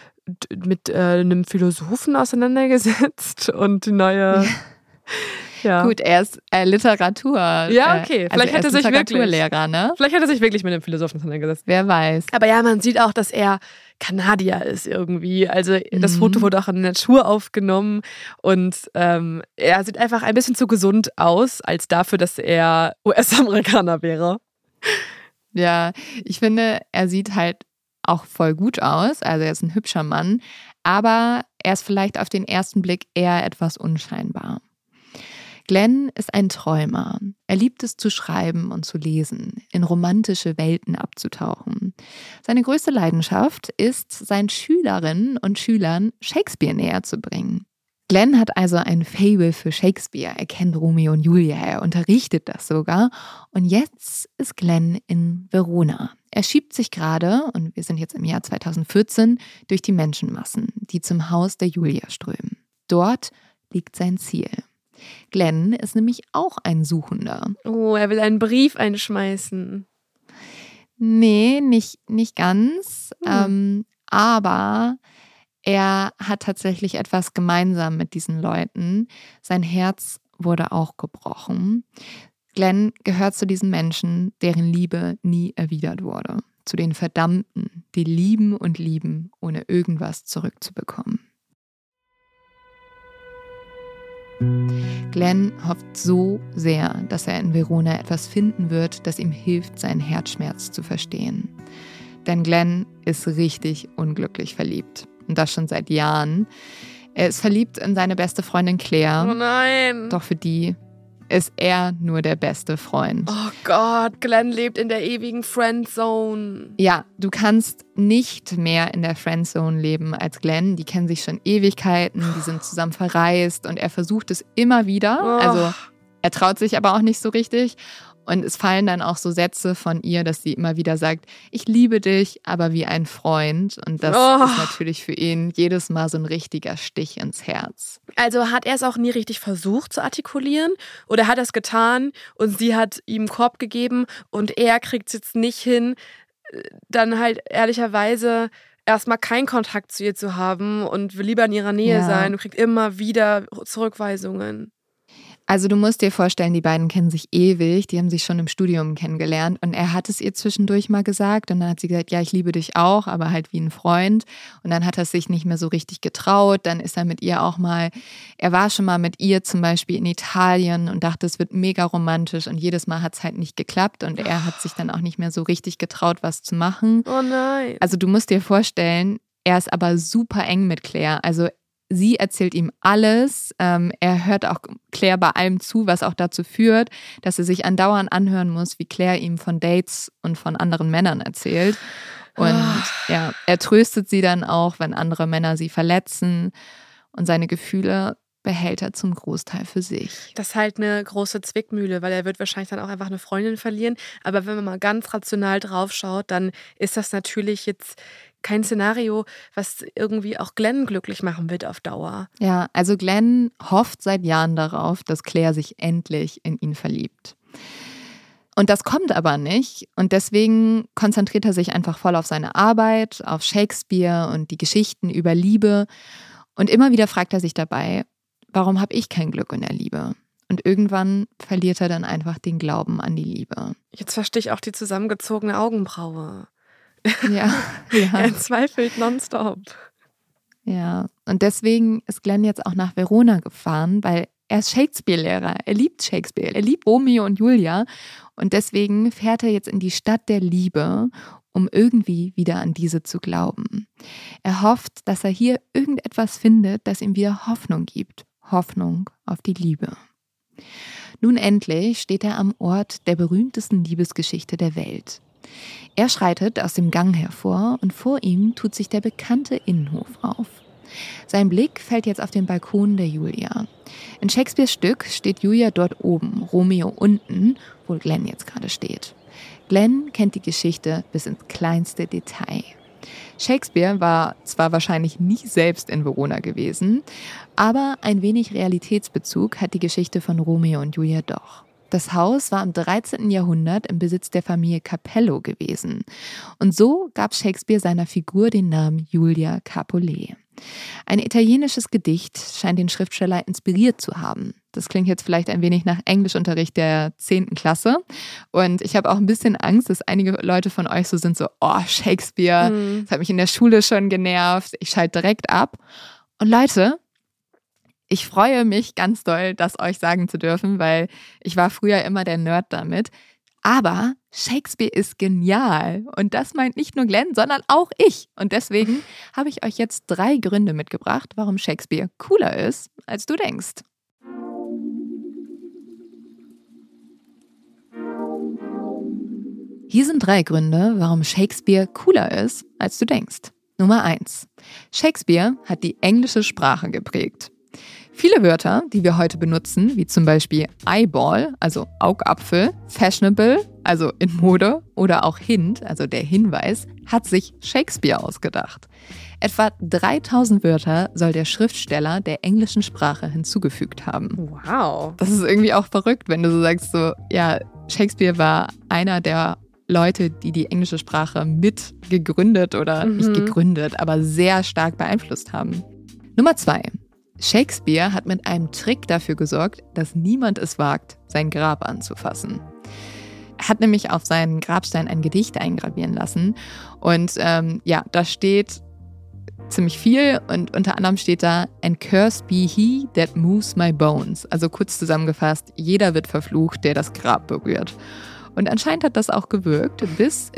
Philosophen auseinandergesetzt und die neue... Ja. Gut, er ist Literatur. Ja, okay. Vielleicht hat er sich Literaturlehrer, ne? Vielleicht hat er sich wirklich mit dem Philosophen auseinandergesetzt. Wer weiß. Aber ja, man sieht auch, dass er Kanadier ist irgendwie. Also das Foto wurde auch in der Natur aufgenommen und er sieht einfach ein bisschen zu gesund aus, als dafür, dass er US-Amerikaner wäre. Ja, ich finde, er sieht halt auch voll gut aus. Also er ist ein hübscher Mann, aber er ist vielleicht auf den ersten Blick eher etwas unscheinbar. Glenn ist ein Träumer. Er liebt es zu schreiben und zu lesen, in romantische Welten abzutauchen. Seine größte Leidenschaft ist, seinen Schülerinnen und Schülern Shakespeare näher zu bringen. Glenn hat also ein Faible für Shakespeare. Er kennt Romeo und Julia, er unterrichtet das sogar. Und jetzt ist Glenn in Verona. Er schiebt sich gerade, und wir sind jetzt im Jahr 2014, durch die Menschenmassen, die zum Haus der Julia strömen. Dort liegt sein Ziel. Glenn ist nämlich auch ein Suchender. Oh, er will einen Brief einschmeißen. Nee, nicht ganz. Aber er hat tatsächlich etwas gemeinsam mit diesen Leuten. Sein Herz wurde auch gebrochen. Glenn gehört zu diesen Menschen, deren Liebe nie erwidert wurde. Zu den Verdammten, die lieben und lieben, ohne irgendwas zurückzubekommen. Glenn hofft so sehr, dass er in Verona etwas finden wird, das ihm hilft, seinen Herzschmerz zu verstehen. Denn Glenn ist richtig unglücklich verliebt. Und das schon seit Jahren. Er ist verliebt in seine beste Freundin Claire. Oh nein! Doch für die ist er nur der beste Freund. Oh Gott, Glenn lebt in der ewigen Friendzone. Ja, du kannst nicht mehr in der Friendzone leben als Glenn. Die kennen sich schon Ewigkeiten, die sind zusammen verreist und er versucht es immer wieder. Also er traut sich aber auch nicht so richtig. Und es fallen dann auch so Sätze von ihr, dass sie immer wieder sagt, ich liebe dich, aber wie ein Freund. Und das ist natürlich für ihn jedes Mal so ein richtiger Stich ins Herz. Also hat er es auch nie richtig versucht zu artikulieren? Oder hat er es getan und sie hat ihm einen Korb gegeben und er kriegt es jetzt nicht hin, dann halt ehrlicherweise erstmal keinen Kontakt zu ihr zu haben und will lieber in ihrer Nähe sein und kriegt immer wieder Zurückweisungen? Also du musst dir vorstellen, die beiden kennen sich ewig, die haben sich schon im Studium kennengelernt und er hat es ihr zwischendurch mal gesagt und dann hat sie gesagt, ja, ich liebe dich auch, aber halt wie ein Freund und dann hat er sich nicht mehr so richtig getraut, dann ist er mit ihr auch mal, er war schon mal mit ihr zum Beispiel in Italien und dachte, es wird mega romantisch und jedes Mal hat es halt nicht geklappt und er hat sich dann auch nicht mehr so richtig getraut, was zu machen. Oh nein. Also du musst dir vorstellen, er ist aber super eng mit Claire, also sie erzählt ihm alles. Er hört auch Claire bei allem zu, was auch dazu führt, dass er sich andauernd anhören muss, wie Claire ihm von Dates und von anderen Männern erzählt. Und ja, er tröstet sie dann auch, wenn andere Männer sie verletzen. Und seine Gefühle behält er zum Großteil für sich. Das ist halt eine große Zwickmühle, weil er wird wahrscheinlich dann auch einfach eine Freundin verlieren. Aber wenn man mal ganz rational drauf schaut, dann ist das natürlich jetzt kein Szenario, was irgendwie auch Glenn glücklich machen wird auf Dauer. Ja, also Glenn hofft seit Jahren darauf, dass Claire sich endlich in ihn verliebt. Und das kommt aber nicht und deswegen konzentriert er sich einfach voll auf seine Arbeit, auf Shakespeare und die Geschichten über Liebe. Und immer wieder fragt er sich dabei, warum habe ich kein Glück in der Liebe? Und irgendwann verliert er dann einfach den Glauben an die Liebe. Jetzt verstehe ich auch die zusammengezogene Augenbraue. Ja. Er zweifelt nonstop. Ja, und deswegen ist Glenn jetzt auch nach Verona gefahren, weil Er ist Shakespeare-Lehrer, er liebt Shakespeare, er liebt Romeo und Julia und deswegen fährt er jetzt in die Stadt der Liebe, um irgendwie wieder an diese zu glauben. Er hofft, dass er hier irgendetwas findet, das ihm wieder Hoffnung gibt. Hoffnung auf die Liebe. Nun endlich steht er am Ort der berühmtesten Liebesgeschichte der Welt. Er schreitet aus dem Gang hervor und vor ihm tut sich der bekannte Innenhof auf. Sein Blick fällt jetzt auf den Balkon der Julia. In Shakespeares Stück steht Julia dort oben, Romeo unten, wo Glenn jetzt gerade steht. Glenn kennt die Geschichte bis ins kleinste Detail. Shakespeare war zwar wahrscheinlich nie selbst in Verona gewesen, aber ein wenig Realitätsbezug hat die Geschichte von Romeo und Julia doch. Das Haus war im 13. Jahrhundert im Besitz der Familie Capello gewesen. Und so gab Shakespeare seiner Figur den Namen Julia Capulet. Ein italienisches Gedicht scheint den Schriftsteller inspiriert zu haben. Das klingt jetzt vielleicht ein wenig nach Englischunterricht der 10. Klasse. Und ich habe auch ein bisschen Angst, dass einige Leute von euch so sind, oh, Shakespeare, das hat mich in der Schule schon genervt, ich schalte direkt ab. Und Leute, ich freue mich ganz doll, das euch sagen zu dürfen, weil ich war früher immer der Nerd damit. Aber Shakespeare ist genial. Und das meint nicht nur Glenn, sondern auch ich. Und deswegen habe ich euch jetzt 3 Gründe mitgebracht, warum Shakespeare cooler ist, als du denkst. Hier sind 3 Gründe, warum Shakespeare cooler ist, als du denkst. Nummer 1. Shakespeare hat die englische Sprache geprägt. Viele Wörter, die wir heute benutzen, wie zum Beispiel Eyeball, also Augapfel, Fashionable, also in Mode, oder auch Hint, also der Hinweis, hat sich Shakespeare ausgedacht. Etwa 3000 Wörter soll der Schriftsteller der englischen Sprache hinzugefügt haben. Wow. Das ist irgendwie auch verrückt, wenn du so sagst, ja, Shakespeare war einer der Leute, die die englische Sprache mit gegründet oder nicht gegründet, aber sehr stark beeinflusst haben. Nummer 2. Shakespeare hat mit einem Trick dafür gesorgt, dass niemand es wagt, sein Grab anzufassen. Er hat nämlich auf seinen Grabstein ein Gedicht eingravieren lassen und da steht ziemlich viel und unter anderem steht da "And cursed be he that moves my bones", also kurz zusammengefasst, jeder wird verflucht, der das Grab berührt. Und anscheinend hat das auch gewirkt. Bis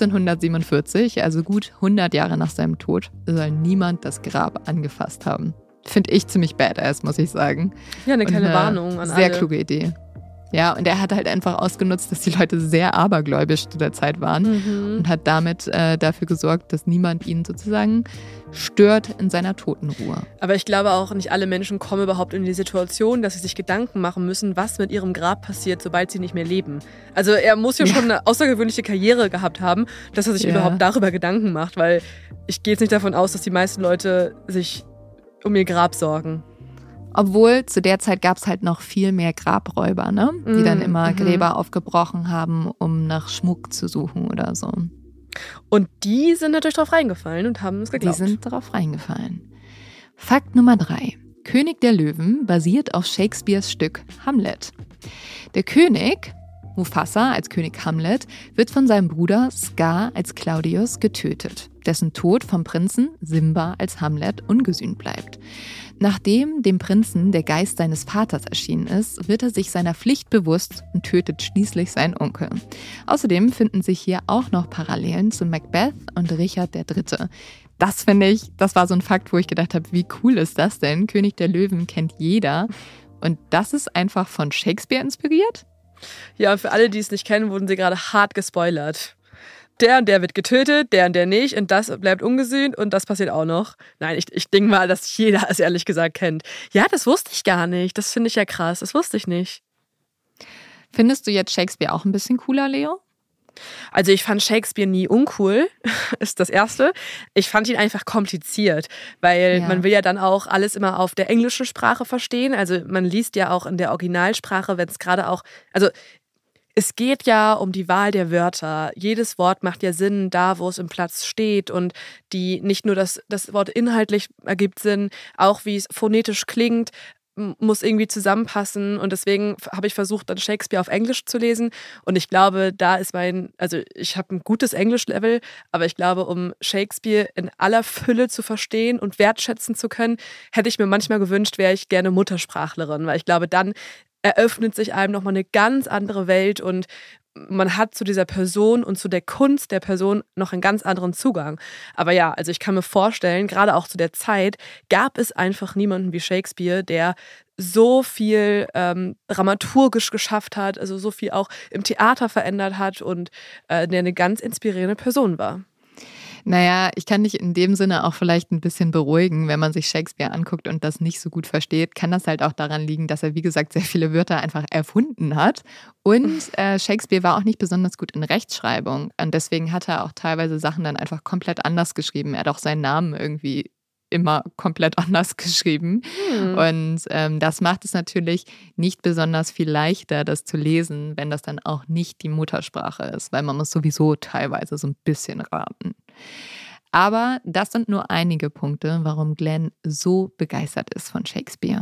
1747, also gut 100 Jahre nach seinem Tod, soll niemand das Grab angefasst haben. Finde ich ziemlich badass, muss ich sagen. Ja, eine kleine Warnung an alle. Sehr kluge Idee. Ja, und er hat halt einfach ausgenutzt, dass die Leute sehr abergläubisch zu der Zeit waren und hat damit dafür gesorgt, dass niemand ihn sozusagen stört in seiner Totenruhe. Aber ich glaube auch, nicht alle Menschen kommen überhaupt in die Situation, dass sie sich Gedanken machen müssen, was mit ihrem Grab passiert, sobald sie nicht mehr leben. Also er muss ja schon eine außergewöhnliche Karriere gehabt haben, dass er sich überhaupt darüber Gedanken macht, weil ich gehe jetzt nicht davon aus, dass die meisten Leute sich um ihr Grab sorgen. Obwohl, zu der Zeit gab es halt noch viel mehr Grabräuber, ne? Die dann immer Gräber aufgebrochen haben, um nach Schmuck zu suchen oder so. Und die sind natürlich drauf reingefallen und haben es geglaubt. Die sind drauf reingefallen. Fakt Nummer 3. König der Löwen basiert auf Shakespeares Stück Hamlet. Der König, Mufasa als König Hamlet, wird von seinem Bruder Scar als Claudius getötet, dessen Tod vom Prinzen Simba als Hamlet ungesühnt bleibt. Nachdem dem Prinzen der Geist seines Vaters erschienen ist, wird er sich seiner Pflicht bewusst und tötet schließlich seinen Onkel. Außerdem finden sich hier auch noch Parallelen zu Macbeth und Richard III. Das finde ich, das war so ein Fakt, wo ich gedacht habe, wie cool ist das denn? König der Löwen kennt jeder. Und das ist einfach von Shakespeare inspiriert? Ja, für alle, die es nicht kennen, wurden sie gerade hart gespoilert. Der und der wird getötet, der und der nicht und das bleibt ungesühnt und das passiert auch noch. Nein, ich denke mal, dass jeder es ehrlich gesagt kennt. Ja, das wusste ich gar nicht. Das finde ich ja krass. Das wusste ich nicht. Findest du jetzt Shakespeare auch ein bisschen cooler, Leo? Also ich fand Shakespeare nie uncool, ist das Erste. Ich fand ihn einfach kompliziert, weil man will ja dann auch alles immer auf der englischen Sprache verstehen. Also man liest ja auch in der Originalsprache, wenn es gerade auch, also es geht ja um die Wahl der Wörter. Jedes Wort macht ja Sinn da, wo es im Platz steht und die nicht nur das Wort inhaltlich ergibt Sinn, auch wie es phonetisch klingt. muss irgendwie zusammenpassen und deswegen habe ich versucht, dann Shakespeare auf Englisch zu lesen und ich glaube, da ist ich habe ein gutes Englisch-Level, aber ich glaube, um Shakespeare in aller Fülle zu verstehen und wertschätzen zu können, hätte ich mir manchmal gewünscht, wäre ich gerne Muttersprachlerin, weil ich glaube, dann eröffnet sich einem nochmal eine ganz andere Welt und man hat zu dieser Person und zu der Kunst der Person noch einen ganz anderen Zugang. Aber ja, also ich kann mir vorstellen, gerade auch zu der Zeit gab es einfach niemanden wie Shakespeare, der so viel dramaturgisch geschafft hat, also so viel auch im Theater verändert hat und der eine ganz inspirierende Person war. Naja, ich kann dich in dem Sinne auch vielleicht ein bisschen beruhigen, wenn man sich Shakespeare anguckt und das nicht so gut versteht, kann das halt auch daran liegen, dass er, wie gesagt, sehr viele Wörter einfach erfunden hat. Und Shakespeare war auch nicht besonders gut in Rechtschreibung. Und deswegen hat er auch teilweise Sachen dann einfach komplett anders geschrieben. Er hat auch seinen Namen irgendwie immer komplett anders geschrieben. Und das macht es natürlich nicht besonders viel leichter, das zu lesen, wenn das dann auch nicht die Muttersprache ist, weil man muss sowieso teilweise so ein bisschen raten. Aber das sind nur einige Punkte, warum Glenn so begeistert ist von Shakespeare.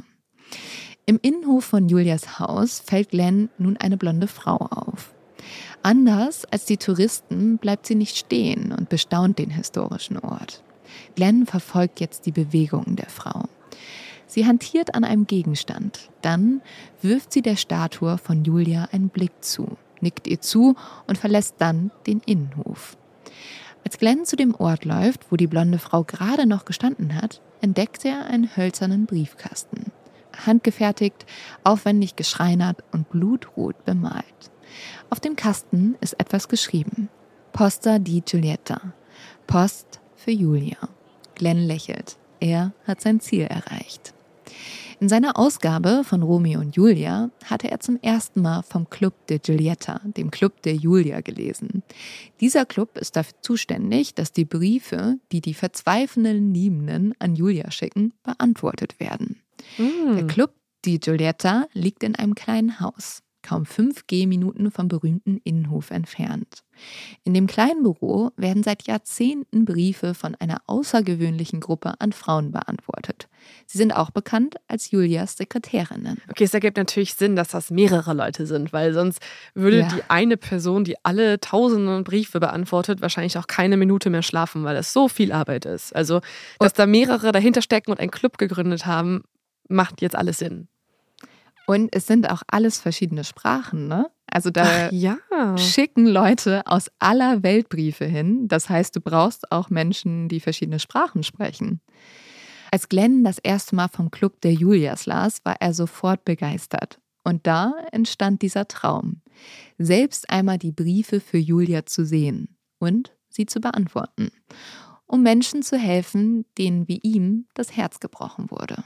Im Innenhof von Julias Haus fällt Glenn nun eine blonde Frau auf. Anders als die Touristen bleibt sie nicht stehen und bestaunt den historischen Ort. Glenn verfolgt jetzt die Bewegungen der Frau. Sie hantiert an einem Gegenstand. Dann wirft sie der Statue von Julia einen Blick zu, nickt ihr zu und verlässt dann den Innenhof. Als Glenn zu dem Ort läuft, wo die blonde Frau gerade noch gestanden hat, entdeckt er einen hölzernen Briefkasten. Handgefertigt, aufwendig geschreinert und blutrot bemalt. Auf dem Kasten ist etwas geschrieben. Posta di Giulietta. Post für Julia. Glenn lächelt. Er hat sein Ziel erreicht. In seiner Ausgabe von Romeo und Julia hatte er zum ersten Mal vom Club de Giulietta, dem Club der Julia, gelesen. Dieser Club ist dafür zuständig, dass die Briefe, die die verzweifelnden Liebenden an Julia schicken, beantwortet werden. Der Club di Giulietta liegt in einem kleinen Haus, kaum 5 Gehminuten vom berühmten Innenhof entfernt. In dem kleinen Büro werden seit Jahrzehnten Briefe von einer außergewöhnlichen Gruppe an Frauen beantwortet. Sie sind auch bekannt als Julias Sekretärinnen. Okay, es ergibt natürlich Sinn, dass das mehrere Leute sind, weil sonst würde die eine Person, die alle tausenden Briefe beantwortet, wahrscheinlich auch keine Minute mehr schlafen, weil das so viel Arbeit ist. Also, dass da mehrere dahinter stecken und einen Club gegründet haben, macht jetzt alles Sinn. Und es sind auch alles verschiedene Sprachen, ne? Also da schicken Leute aus aller Welt Briefe hin. Das heißt, du brauchst auch Menschen, die verschiedene Sprachen sprechen. Als Glenn das erste Mal vom Club der Julias las, war er sofort begeistert. Und da entstand dieser Traum, selbst einmal die Briefe für Julia zu sehen und sie zu beantworten, um Menschen zu helfen, denen wie ihm das Herz gebrochen wurde.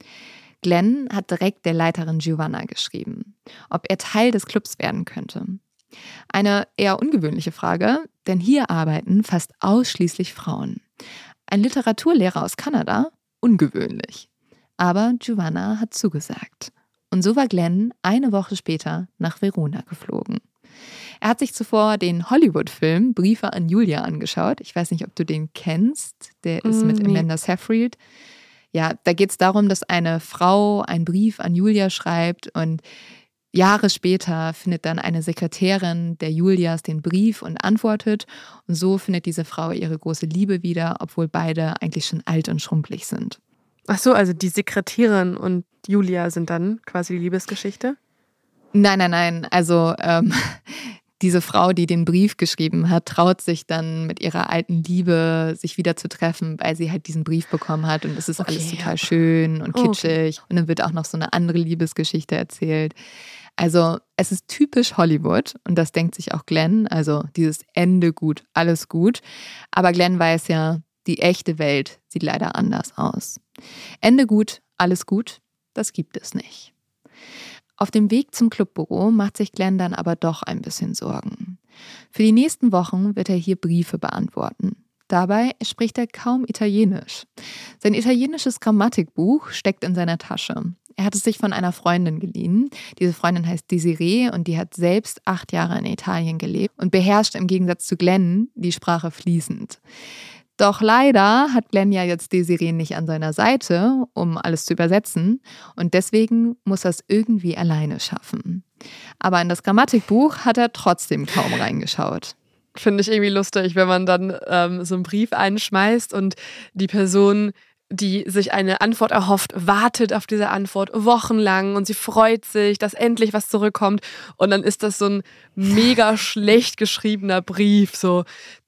Glenn hat direkt der Leiterin Giovanna geschrieben, ob er Teil des Clubs werden könnte. Eine eher ungewöhnliche Frage, denn hier arbeiten fast ausschließlich Frauen. Ein Literaturlehrer aus Kanada? Ungewöhnlich. Aber Giovanna hat zugesagt. Und so war Glenn eine Woche später nach Verona geflogen. Er hat sich zuvor den Hollywood-Film Briefe an Julia angeschaut. Ich weiß nicht, ob du den kennst. Der ist mit Amanda Seyfried. Ja, da geht es darum, dass eine Frau einen Brief an Julia schreibt und Jahre später findet dann eine Sekretärin der Julias den Brief und antwortet. Und so findet diese Frau ihre große Liebe wieder, obwohl beide eigentlich schon alt und schrumpelig sind. Ach so, also die Sekretärin und Julia sind dann quasi die Liebesgeschichte? Nein. Also diese Frau, die den Brief geschrieben hat, traut sich dann mit ihrer alten Liebe, sich wieder zu treffen, weil sie halt diesen Brief bekommen hat und es ist alles total schön und kitschig. Und dann wird auch noch so eine andere Liebesgeschichte erzählt. Also es ist typisch Hollywood und das denkt sich auch Glenn, also dieses Ende gut, alles gut. Aber Glenn weiß ja, die echte Welt sieht leider anders aus. Ende gut, alles gut, das gibt es nicht. Auf dem Weg zum Clubbüro macht sich Glenn dann aber doch ein bisschen Sorgen. Für die nächsten Wochen wird er hier Briefe beantworten. Dabei spricht er kaum Italienisch. Sein italienisches Grammatikbuch steckt in seiner Tasche. Er hat es sich von einer Freundin geliehen. Diese Freundin heißt Desiree und die hat selbst 8 Jahre in Italien gelebt und beherrscht im Gegensatz zu Glenn die Sprache fließend. Doch leider hat Glenn ja jetzt Desiree nicht an seiner Seite, um alles zu übersetzen. Und deswegen muss er es irgendwie alleine schaffen. Aber in das Grammatikbuch hat er trotzdem kaum reingeschaut. Finde ich irgendwie lustig, wenn man dann so einen Brief einschmeißt und die Person, die sich eine Antwort erhofft, wartet auf diese Antwort wochenlang und sie freut sich, dass endlich was zurückkommt. Und dann ist das so ein mega schlecht geschriebener Brief, so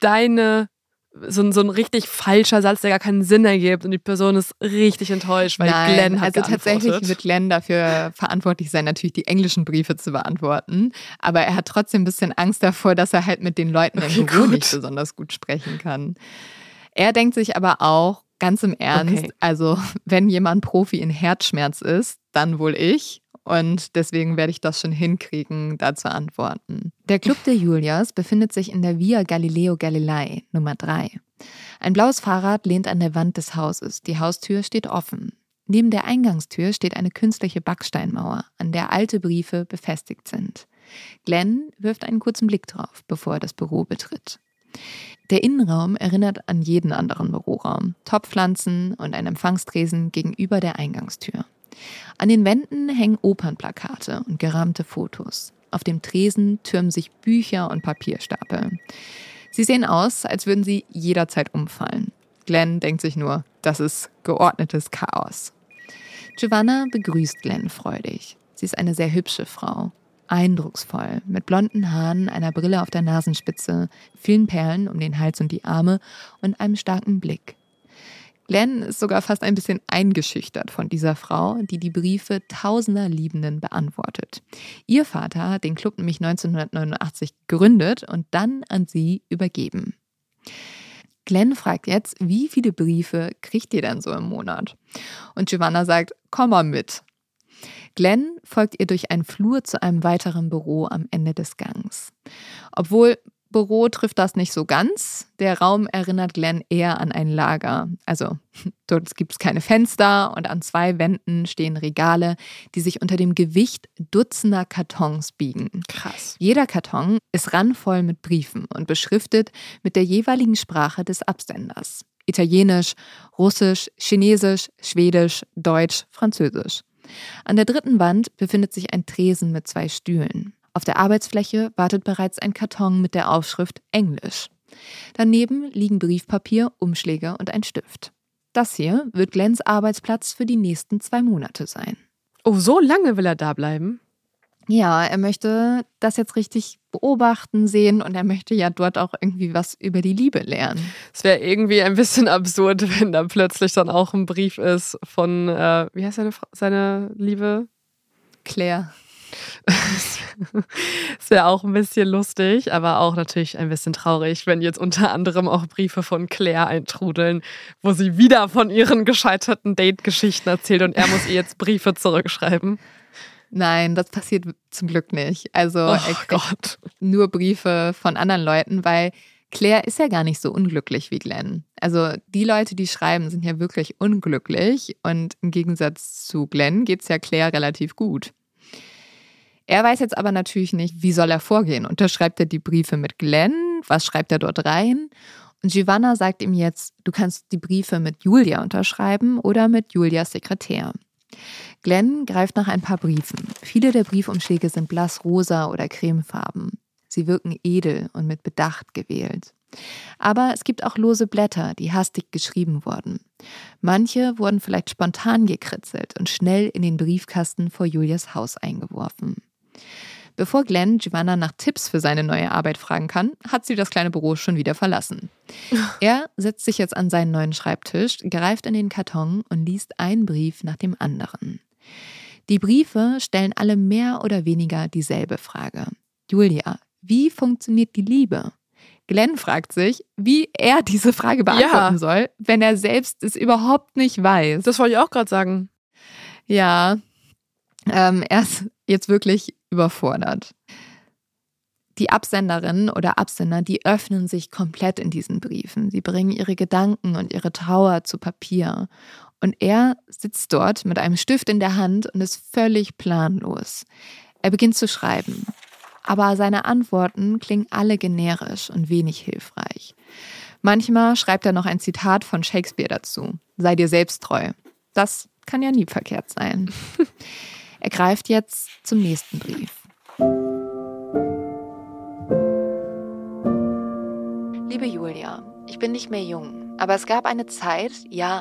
so ein richtig falscher Satz, der gar keinen Sinn ergibt und die Person ist richtig enttäuscht, weil Glenn hat geantwortet. Tatsächlich wird Glenn dafür verantwortlich sein, natürlich die englischen Briefe zu beantworten, aber er hat trotzdem ein bisschen Angst davor, dass er halt mit den Leuten im Büro nicht besonders gut sprechen kann. Er denkt sich aber auch, ganz im Ernst, also wenn jemand Profi in Herzschmerz ist, dann wohl ich. Und deswegen werde ich das schon hinkriegen, da zu antworten. Der Club der Julias befindet sich in der Via Galileo Galilei, Nummer 3. Ein blaues Fahrrad lehnt an der Wand des Hauses. Die Haustür steht offen. Neben der Eingangstür steht eine künstliche Backsteinmauer, an der alte Briefe befestigt sind. Glenn wirft einen kurzen Blick drauf, bevor er das Büro betritt. Der Innenraum erinnert an jeden anderen Büroraum. Topfpflanzen und ein Empfangstresen gegenüber der Eingangstür. An den Wänden hängen Opernplakate und gerahmte Fotos. Auf dem Tresen türmen sich Bücher und Papierstapel. Sie sehen aus, als würden sie jederzeit umfallen. Glenn denkt sich nur, das ist geordnetes Chaos. Giovanna begrüßt Glenn freudig. Sie ist eine sehr hübsche Frau. Eindrucksvoll, mit blonden Haaren, einer Brille auf der Nasenspitze, vielen Perlen um den Hals und die Arme und einem starken Blick. Glenn ist sogar fast ein bisschen eingeschüchtert von dieser Frau, die die Briefe tausender Liebenden beantwortet. Ihr Vater hat den Club nämlich 1989 gegründet und dann an sie übergeben. Glenn fragt jetzt, wie viele Briefe kriegt ihr denn so im Monat? Und Giovanna sagt, komm mal mit. Glenn folgt ihr durch einen Flur zu einem weiteren Büro am Ende des Gangs. Obwohl Büro trifft das nicht so ganz. Der Raum erinnert Glenn eher an ein Lager. Also dort gibt es keine Fenster und an 2 Wänden stehen Regale, die sich unter dem Gewicht dutzender Kartons biegen. Krass. Jeder Karton ist randvoll mit Briefen und beschriftet mit der jeweiligen Sprache des Absenders. Italienisch, Russisch, Chinesisch, Schwedisch, Deutsch, Französisch. An der 3. Wand befindet sich ein Tresen mit 2 Stühlen. Auf der Arbeitsfläche wartet bereits ein Karton mit der Aufschrift Englisch. Daneben liegen Briefpapier, Umschläge und ein Stift. Das hier wird Glenns Arbeitsplatz für die nächsten 2 Monate sein. Oh, so lange will er da bleiben? Ja, er möchte das jetzt richtig beobachten, sehen und er möchte ja dort auch irgendwie was über die Liebe lernen. Es wäre irgendwie ein bisschen absurd, wenn da plötzlich dann auch ein Brief ist von, wie heißt seine Liebe? Claire. Es wäre auch ein bisschen lustig, aber auch natürlich ein bisschen traurig, wenn jetzt unter anderem auch Briefe von Claire eintrudeln, wo sie wieder von ihren gescheiterten Date-Geschichten erzählt und er muss ihr jetzt Briefe zurückschreiben. Nein, das passiert zum Glück nicht. Also er kriegt nur Briefe von anderen Leuten, weil Claire ist ja gar nicht so unglücklich wie Glenn. Also die Leute, die schreiben, sind ja wirklich unglücklich und im Gegensatz zu Glenn geht es ja Claire relativ gut. Er weiß jetzt aber natürlich nicht, wie soll er vorgehen. Unterschreibt er die Briefe mit Glenn? Was schreibt er dort rein? Und Giovanna sagt ihm jetzt, du kannst die Briefe mit Julia unterschreiben oder mit Julias Sekretär. Glenn greift nach ein paar Briefen. Viele der Briefumschläge sind blassrosa oder cremefarben. Sie wirken edel und mit Bedacht gewählt. Aber es gibt auch lose Blätter, die hastig geschrieben wurden. Manche wurden vielleicht spontan gekritzelt und schnell in den Briefkasten vor Julias Haus eingeworfen. Bevor Glenn Giovanna nach Tipps für seine neue Arbeit fragen kann, hat sie das kleine Büro schon wieder verlassen. Er setzt sich jetzt an seinen neuen Schreibtisch, greift in den Karton und liest einen Brief nach dem anderen. Die Briefe stellen alle mehr oder weniger dieselbe Frage. Julia, wie funktioniert die Liebe? Glenn fragt sich, wie er diese Frage beantworten soll, wenn er selbst es überhaupt nicht weiß. Das wollte ich auch gerade sagen. Ja, er ist jetzt wirklich überfordert. Die Absenderin oder Absender, die öffnen sich komplett in diesen Briefen. Sie bringen ihre Gedanken und ihre Trauer zu Papier. Und er sitzt dort mit einem Stift in der Hand und ist völlig planlos. Er beginnt zu schreiben. Aber seine Antworten klingen alle generisch und wenig hilfreich. Manchmal schreibt er noch ein Zitat von Shakespeare dazu. Sei dir selbst treu. Das kann ja nie verkehrt sein. Er greift jetzt zum nächsten Brief. Liebe Julia, ich bin nicht mehr jung, aber es gab eine Zeit,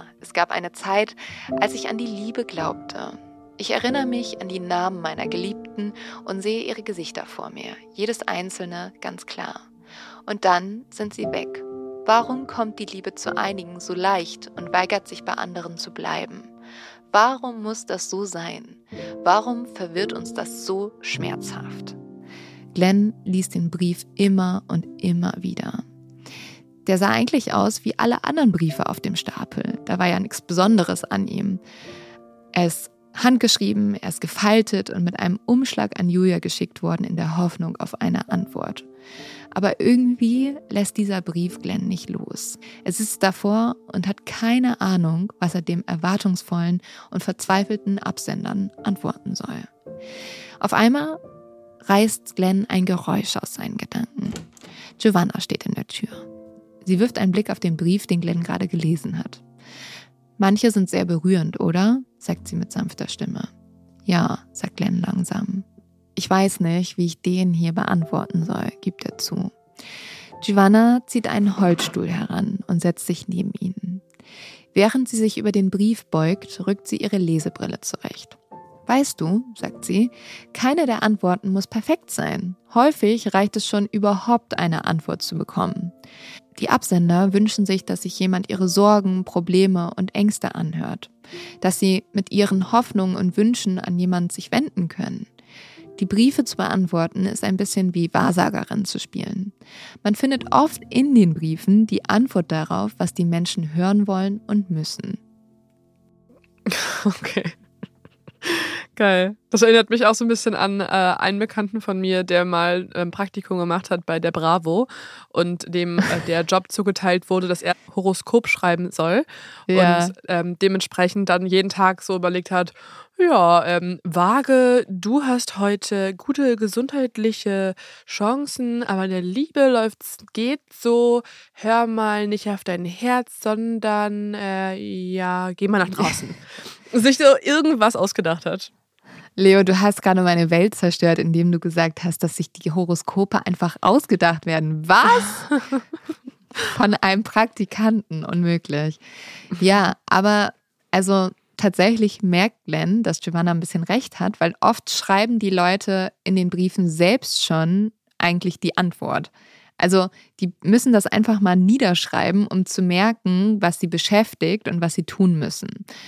als ich an die Liebe glaubte. Ich erinnere mich an die Namen meiner Geliebten und sehe ihre Gesichter vor mir, jedes einzelne ganz klar. Und dann sind sie weg. Warum kommt die Liebe zu einigen so leicht und weigert sich bei anderen zu bleiben? Warum muss das so sein? Warum verwirrt uns das so schmerzhaft? Glenn liest den Brief immer und immer wieder. Der sah eigentlich aus wie alle anderen Briefe auf dem Stapel. Da war ja nichts Besonderes an ihm. Er ist handgeschrieben, er ist gefaltet und mit einem Umschlag an Julia geschickt worden in der Hoffnung auf eine Antwort. Aber irgendwie lässt dieser Brief Glenn nicht los. Er sitzt davor und hat keine Ahnung, was er dem erwartungsvollen und verzweifelten Absendern antworten soll. Auf einmal reißt Glenn ein Geräusch aus seinen Gedanken. Giovanna steht in der Tür. Sie wirft einen Blick auf den Brief, den Glenn gerade gelesen hat. Manche sind sehr berührend, oder? Sagt sie mit sanfter Stimme. Ja, sagt Glenn langsam. Ich weiß nicht, wie ich den hier beantworten soll, gibt er zu. Giovanna zieht einen Holzstuhl heran und setzt sich neben ihn. Während sie sich über den Brief beugt, rückt sie ihre Lesebrille zurecht. Weißt du, sagt sie, keine der Antworten muss perfekt sein. Häufig reicht es schon, überhaupt eine Antwort zu bekommen. Die Absender wünschen sich, dass sich jemand ihre Sorgen, Probleme und Ängste anhört. Dass sie mit ihren Hoffnungen und Wünschen an jemanden sich wenden können. Die Briefe zu beantworten ist ein bisschen wie Wahrsagerin zu spielen. Man findet oft in den Briefen die Antwort darauf, was die Menschen hören wollen und müssen. Okay. Geil. Das erinnert mich auch so ein bisschen an einen Bekannten von mir, der mal Praktikum gemacht hat bei der Bravo und dem der Job zugeteilt wurde, dass er Horoskop schreiben soll. Ja. Und dementsprechend dann jeden Tag so überlegt hat, ja, Waage, du hast heute gute gesundheitliche Chancen, aber in der Liebe geht so, hör mal nicht auf dein Herz, sondern geh mal nach draußen. Sich so irgendwas ausgedacht hat. Leo, du hast gerade meine Welt zerstört, indem du gesagt hast, dass sich die Horoskope einfach ausgedacht werden. Was? Von einem Praktikanten, unmöglich. Ja, aber also tatsächlich merkt Glenn, dass Giovanna ein bisschen recht hat, weil oft schreiben die Leute in den Briefen selbst schon eigentlich die Antwort. Also die müssen das einfach mal niederschreiben, um zu merken, was sie beschäftigt und was sie tun müssen.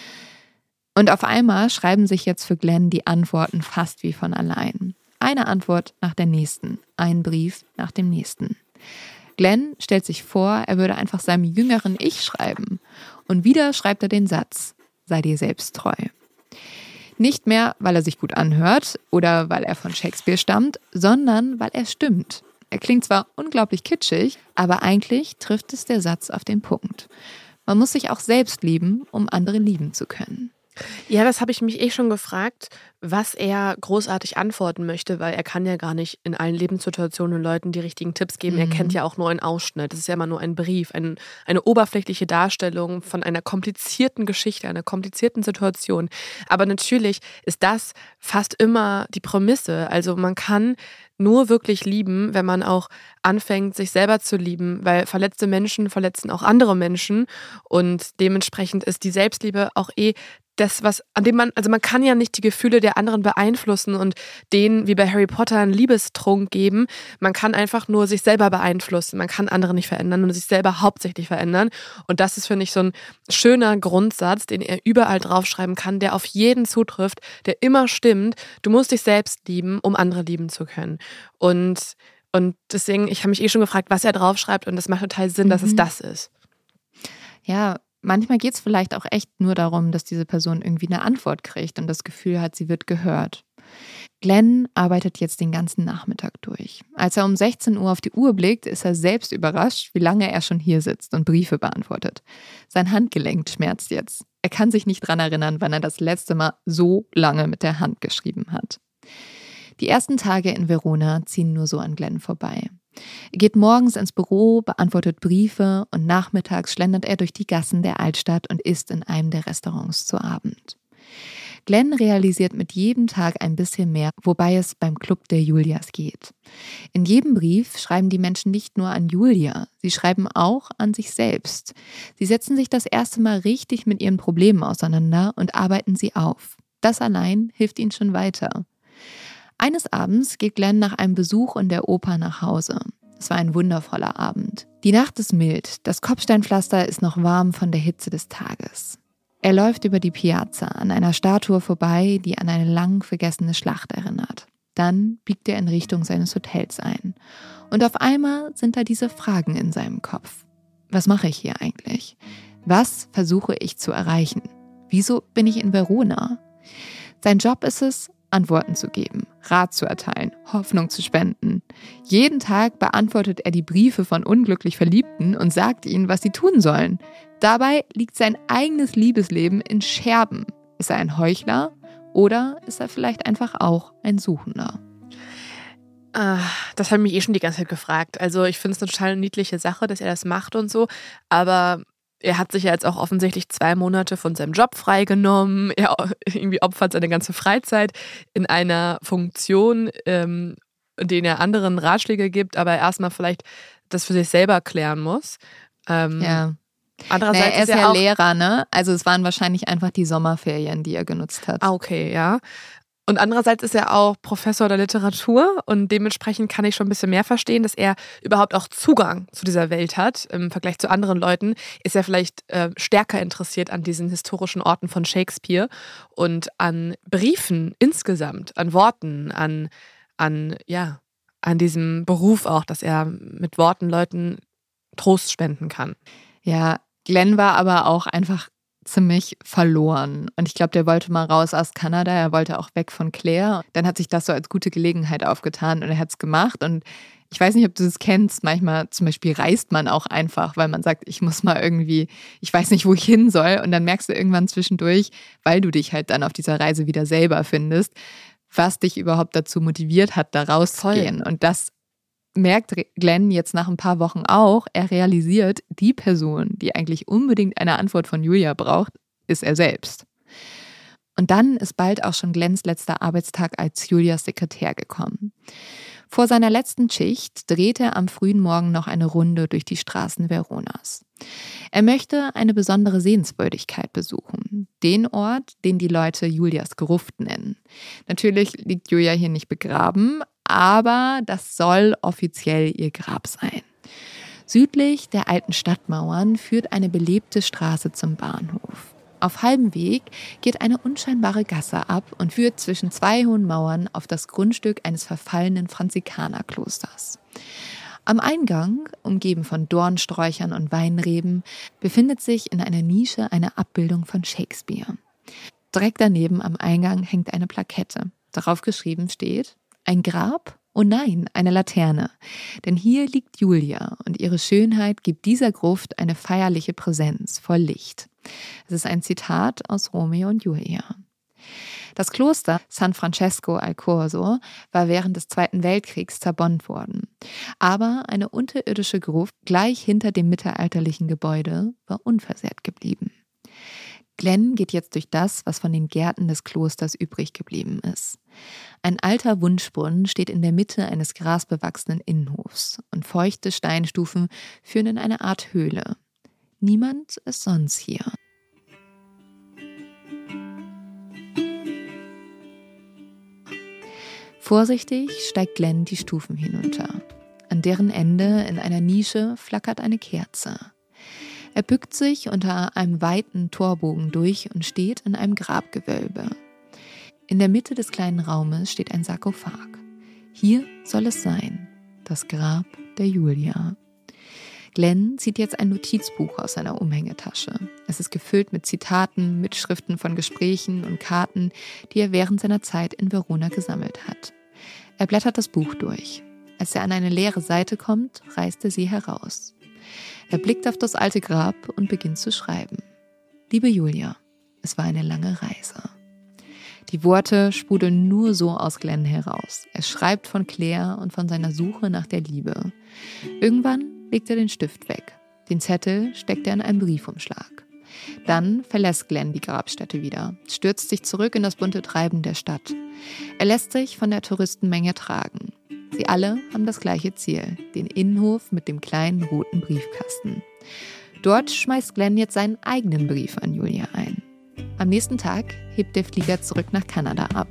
Und auf einmal schreiben sich jetzt für Glenn die Antworten fast wie von allein. Eine Antwort nach der nächsten, ein Brief nach dem nächsten. Glenn stellt sich vor, er würde einfach seinem jüngeren Ich schreiben. Und wieder schreibt er den Satz, sei dir selbst treu. Nicht mehr, weil er sich gut anhört oder weil er von Shakespeare stammt, sondern weil er stimmt. Er klingt zwar unglaublich kitschig, aber eigentlich trifft es der Satz auf den Punkt. Man muss sich auch selbst lieben, um andere lieben zu können. Ja, das habe ich mich schon gefragt, was er großartig antworten möchte, weil er kann ja gar nicht in allen Lebenssituationen Leuten die richtigen Tipps geben. Er kennt ja auch nur einen Ausschnitt. Das ist ja immer nur ein Brief, eine oberflächliche Darstellung von einer komplizierten Geschichte, einer komplizierten Situation. Aber natürlich ist das fast immer die Prämisse. Also man kann nur wirklich lieben, wenn man auch anfängt, sich selber zu lieben, weil verletzte Menschen verletzen auch andere Menschen und dementsprechend ist die Selbstliebe auch das, man kann ja nicht die Gefühle der anderen beeinflussen und denen, wie bei Harry Potter, einen Liebestrunk geben. Man kann einfach nur sich selber beeinflussen. Man kann andere nicht verändern und sich selber hauptsächlich verändern. Und das ist, finde ich, so ein schöner Grundsatz, den er überall draufschreiben kann, der auf jeden zutrifft, der immer stimmt. Du musst dich selbst lieben, um andere lieben zu können. Und deswegen, ich habe mich schon gefragt, was er draufschreibt und das macht total Sinn, dass es das ist. Ja, manchmal geht es vielleicht auch echt nur darum, dass diese Person irgendwie eine Antwort kriegt und das Gefühl hat, sie wird gehört. Glenn arbeitet jetzt den ganzen Nachmittag durch. Als er um 16 Uhr auf die Uhr blickt, ist er selbst überrascht, wie lange er schon hier sitzt und Briefe beantwortet. Sein Handgelenk schmerzt jetzt. Er kann sich nicht daran erinnern, wann er das letzte Mal so lange mit der Hand geschrieben hat. Die ersten Tage in Verona ziehen nur so an Glenn vorbei. Er geht morgens ins Büro, beantwortet Briefe und nachmittags schlendert er durch die Gassen der Altstadt und isst in einem der Restaurants zu Abend. Glenn realisiert mit jedem Tag ein bisschen mehr, wobei es beim Club der Julias geht. In jedem Brief schreiben die Menschen nicht nur an Julia, sie schreiben auch an sich selbst. Sie setzen sich das erste Mal richtig mit ihren Problemen auseinander und arbeiten sie auf. Das allein hilft ihnen schon weiter. Eines Abends geht Glenn nach einem Besuch in der Oper nach Hause. Es war ein wundervoller Abend. Die Nacht ist mild, das Kopfsteinpflaster ist noch warm von der Hitze des Tages. Er läuft über die Piazza an einer Statue vorbei, die an eine lang vergessene Schlacht erinnert. Dann biegt er in Richtung seines Hotels ein. Und auf einmal sind da diese Fragen in seinem Kopf. Was mache ich hier eigentlich? Was versuche ich zu erreichen? Wieso bin ich in Verona? Sein Job ist es, Antworten zu geben, Rat zu erteilen, Hoffnung zu spenden. Jeden Tag beantwortet er die Briefe von unglücklich Verliebten und sagt ihnen, was sie tun sollen. Dabei liegt sein eigenes Liebesleben in Scherben. Ist er ein Heuchler oder ist er vielleicht einfach auch ein Suchender? Das habe ich mich schon die ganze Zeit gefragt. Also ich finde es eine total niedliche Sache, dass er das macht und so, aber er hat sich ja jetzt auch offensichtlich 2 Monate von seinem Job freigenommen. Er irgendwie opfert seine ganze Freizeit in einer Funktion, in der er anderen Ratschläge gibt, aber erstmal vielleicht das für sich selber klären muss. Ja. Andererseits er ist ja Lehrer, ne? Also es waren wahrscheinlich einfach die Sommerferien, die er genutzt hat. Okay, ja. Und andererseits ist er auch Professor der Literatur und dementsprechend kann ich schon ein bisschen mehr verstehen, dass er überhaupt auch Zugang zu dieser Welt hat. Im Vergleich zu anderen Leuten ist er vielleicht stärker interessiert an diesen historischen Orten von Shakespeare und an Briefen insgesamt, an Worten, an diesem Beruf auch, dass er mit Worten Leuten Trost spenden kann. Ja, Glenn war aber auch einfach ziemlich verloren. Und ich glaube, der wollte mal raus aus Kanada, er wollte auch weg von Claire. Dann hat sich das so als gute Gelegenheit aufgetan und er hat es gemacht. Und ich weiß nicht, ob du das kennst, manchmal zum Beispiel reist man auch einfach, weil man sagt, ich muss mal irgendwie, ich weiß nicht, wo ich hin soll. Und dann merkst du irgendwann zwischendurch, weil du dich halt dann auf dieser Reise wieder selber findest, was dich überhaupt dazu motiviert hat, da rauszugehen. Und das merkt Glenn jetzt nach ein paar Wochen auch, er realisiert, die Person, die eigentlich unbedingt eine Antwort von Julia braucht, ist er selbst. Und dann ist bald auch schon Glenns letzter Arbeitstag als Julias Sekretär gekommen. Vor seiner letzten Schicht dreht er am frühen Morgen noch eine Runde durch die Straßen Veronas. Er möchte eine besondere Sehenswürdigkeit besuchen, den Ort, den die Leute Julias Gruft nennen. Natürlich liegt Julia hier nicht begraben, aber das soll offiziell ihr Grab sein. Südlich der alten Stadtmauern führt eine belebte Straße zum Bahnhof. Auf halbem Weg geht eine unscheinbare Gasse ab und führt zwischen 2 hohen Mauern auf das Grundstück eines verfallenen Franziskanerklosters. Am Eingang, umgeben von Dornsträuchern und Weinreben, befindet sich in einer Nische eine Abbildung von Shakespeare. Direkt daneben am Eingang hängt eine Plakette. Darauf geschrieben steht: Ein Grab? Oh nein, eine Laterne. Denn hier liegt Julia und ihre Schönheit gibt dieser Gruft eine feierliche Präsenz voll Licht. Es ist ein Zitat aus Romeo und Julia. Das Kloster San Francesco al Corso war während des Zweiten Weltkriegs zerbombt worden. Aber eine unterirdische Gruft gleich hinter dem mittelalterlichen Gebäude war unversehrt geblieben. Glenn geht jetzt durch das, was von den Gärten des Klosters übrig geblieben ist. Ein alter Wunschbrunnen steht in der Mitte eines grasbewachsenen Innenhofs und feuchte Steinstufen führen in eine Art Höhle. Niemand ist sonst hier. Vorsichtig steigt Glenn die Stufen hinunter. An deren Ende in einer Nische flackert eine Kerze. Er bückt sich unter einem weiten Torbogen durch und steht in einem Grabgewölbe. In der Mitte des kleinen Raumes steht ein Sarkophag. Hier soll es sein, das Grab der Julia. Glenn zieht jetzt ein Notizbuch aus seiner Umhängetasche. Es ist gefüllt mit Zitaten, Mitschriften von Gesprächen und Karten, die er während seiner Zeit in Verona gesammelt hat. Er blättert das Buch durch. Als er an eine leere Seite kommt, reißt er sie heraus. Er blickt auf das alte Grab und beginnt zu schreiben. Liebe Julia, es war eine lange Reise. Die Worte sprudeln nur so aus Glenn heraus. Er schreibt von Claire und von seiner Suche nach der Liebe. Irgendwann legt er den Stift weg. Den Zettel steckt er in einen Briefumschlag. Dann verlässt Glenn die Grabstätte wieder, stürzt sich zurück in das bunte Treiben der Stadt. Er lässt sich von der Touristenmenge tragen. Sie alle haben das gleiche Ziel, den Innenhof mit dem kleinen roten Briefkasten. Dort schmeißt Glenn jetzt seinen eigenen Brief an Julia ein. Am nächsten Tag hebt der Flieger zurück nach Kanada ab.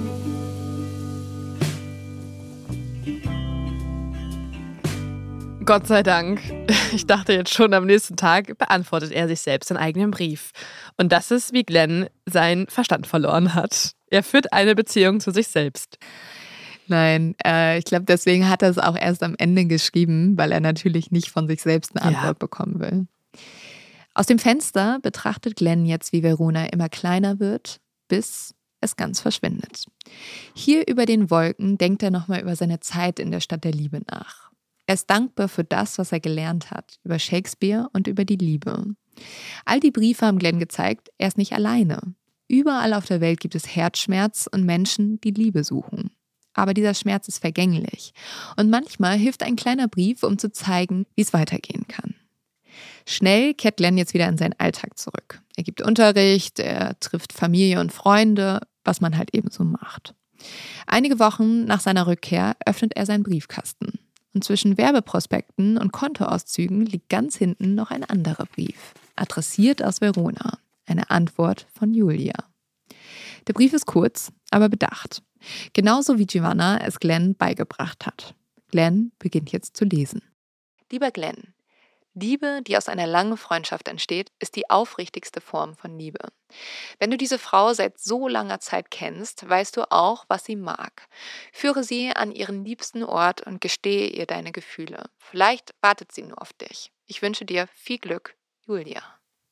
Gott sei Dank. Ich dachte jetzt schon, am nächsten Tag beantwortet er sich selbst seinen eigenen Brief. Und das ist, wie Glenn seinen Verstand verloren hat. Er führt eine Beziehung zu sich selbst. Nein, ich glaube, deswegen hat er es auch erst am Ende geschrieben, weil er natürlich nicht von sich selbst eine Antwort bekommen will. Aus dem Fenster betrachtet Glenn jetzt, wie Verona immer kleiner wird, bis es ganz verschwindet. Hier über den Wolken denkt er nochmal über seine Zeit in der Stadt der Liebe nach. Er ist dankbar für das, was er gelernt hat, über Shakespeare und über die Liebe. All die Briefe haben Glenn gezeigt, er ist nicht alleine. Überall auf der Welt gibt es Herzschmerz und Menschen, die Liebe suchen. Aber dieser Schmerz ist vergänglich. Und manchmal hilft ein kleiner Brief, um zu zeigen, wie es weitergehen kann. Schnell kehrt Glenn jetzt wieder in seinen Alltag zurück. Er gibt Unterricht, er trifft Familie und Freunde, was man halt eben so macht. Einige Wochen nach seiner Rückkehr öffnet er seinen Briefkasten. Und zwischen Werbeprospekten und Kontoauszügen liegt ganz hinten noch ein anderer Brief, adressiert aus Verona. Eine Antwort von Julia. Der Brief ist kurz, aber bedacht. Genauso wie Giovanna es Glenn beigebracht hat. Glenn beginnt jetzt zu lesen. Lieber Glenn, Liebe, die aus einer langen Freundschaft entsteht, ist die aufrichtigste Form von Liebe. Wenn du diese Frau seit so langer Zeit kennst, weißt du auch, was sie mag. Führe sie an ihren liebsten Ort und gestehe ihr deine Gefühle. Vielleicht wartet sie nur auf dich. Ich wünsche dir viel Glück, Julia.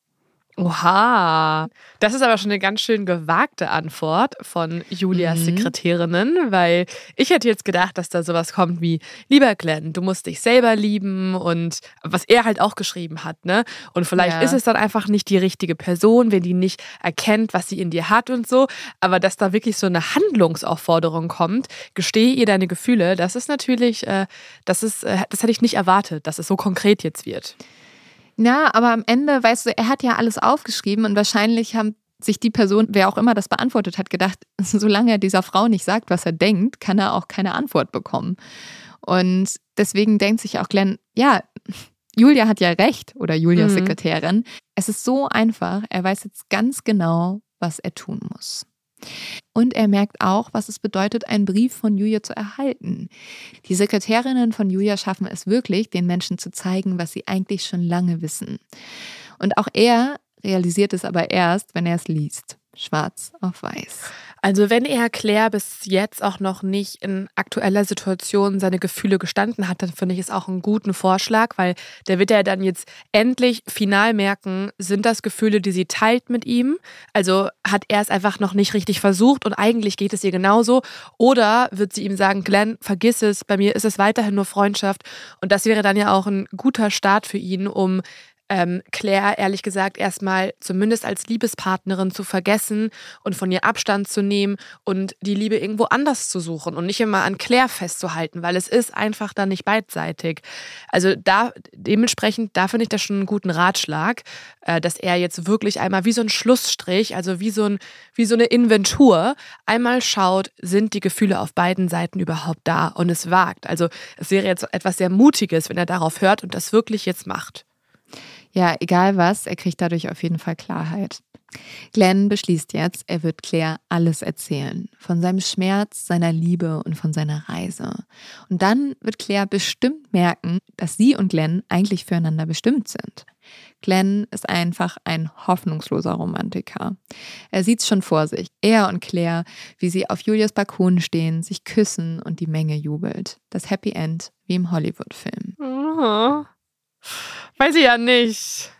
Oha, das ist aber schon eine ganz schön gewagte Antwort von Julias Sekretärinnen, weil ich hätte jetzt gedacht, dass da sowas kommt wie, lieber Glenn, du musst dich selber lieben und was er halt auch geschrieben hat, ne? Und vielleicht ist es dann einfach nicht die richtige Person, wenn die nicht erkennt, was sie in dir hat und so, aber dass da wirklich so eine Handlungsaufforderung kommt, gestehe ihr deine Gefühle, das ist natürlich, das hätte ich nicht erwartet, dass es so konkret jetzt wird. Ja, aber am Ende, weißt du, er hat ja alles aufgeschrieben und wahrscheinlich haben sich die Person, wer auch immer das beantwortet hat, gedacht, solange er dieser Frau nicht sagt, was er denkt, kann er auch keine Antwort bekommen. Und deswegen denkt sich auch Glenn, ja, Julia hat ja recht, oder Julias Sekretärin. Es ist so einfach, er weiß jetzt ganz genau, was er tun muss. Und er merkt auch, was es bedeutet, einen Brief von Julia zu erhalten. Die Sekretärinnen von Julia schaffen es wirklich, den Menschen zu zeigen, was sie eigentlich schon lange wissen. Und auch er realisiert es aber erst, wenn er es liest. Schwarz auf weiß. Also wenn er Claire bis jetzt auch noch nicht in aktueller Situation seine Gefühle gestanden hat, dann finde ich es auch einen guten Vorschlag, weil der wird ja dann jetzt endlich final merken, sind das Gefühle, die sie teilt mit ihm? Also hat er es einfach noch nicht richtig versucht und eigentlich geht es ihr genauso? Oder wird sie ihm sagen, Glenn, vergiss es, bei mir ist es weiterhin nur Freundschaft? Und das wäre dann ja auch ein guter Start für ihn, um Claire, ehrlich gesagt, erstmal zumindest als Liebespartnerin zu vergessen und von ihr Abstand zu nehmen und die Liebe irgendwo anders zu suchen und nicht immer an Claire festzuhalten, weil es ist einfach dann nicht beidseitig. Also dementsprechend, da finde ich das schon einen guten Ratschlag, dass er jetzt wirklich einmal wie so ein Schlussstrich, also wie so eine Inventur, einmal schaut, sind die Gefühle auf beiden Seiten überhaupt da und es wagt. Also es wäre jetzt etwas sehr Mutiges, wenn er darauf hört und das wirklich jetzt macht. Ja, egal was, er kriegt dadurch auf jeden Fall Klarheit. Glenn beschließt jetzt, er wird Claire alles erzählen. Von seinem Schmerz, seiner Liebe und von seiner Reise. Und dann wird Claire bestimmt merken, dass sie und Glenn eigentlich füreinander bestimmt sind. Glenn ist einfach ein hoffnungsloser Romantiker. Er sieht's schon vor sich. Er und Claire, wie sie auf Julias Balkon stehen, sich küssen und die Menge jubelt. Das Happy End wie im Hollywood-Film. Oh. Weiß ich ja nicht.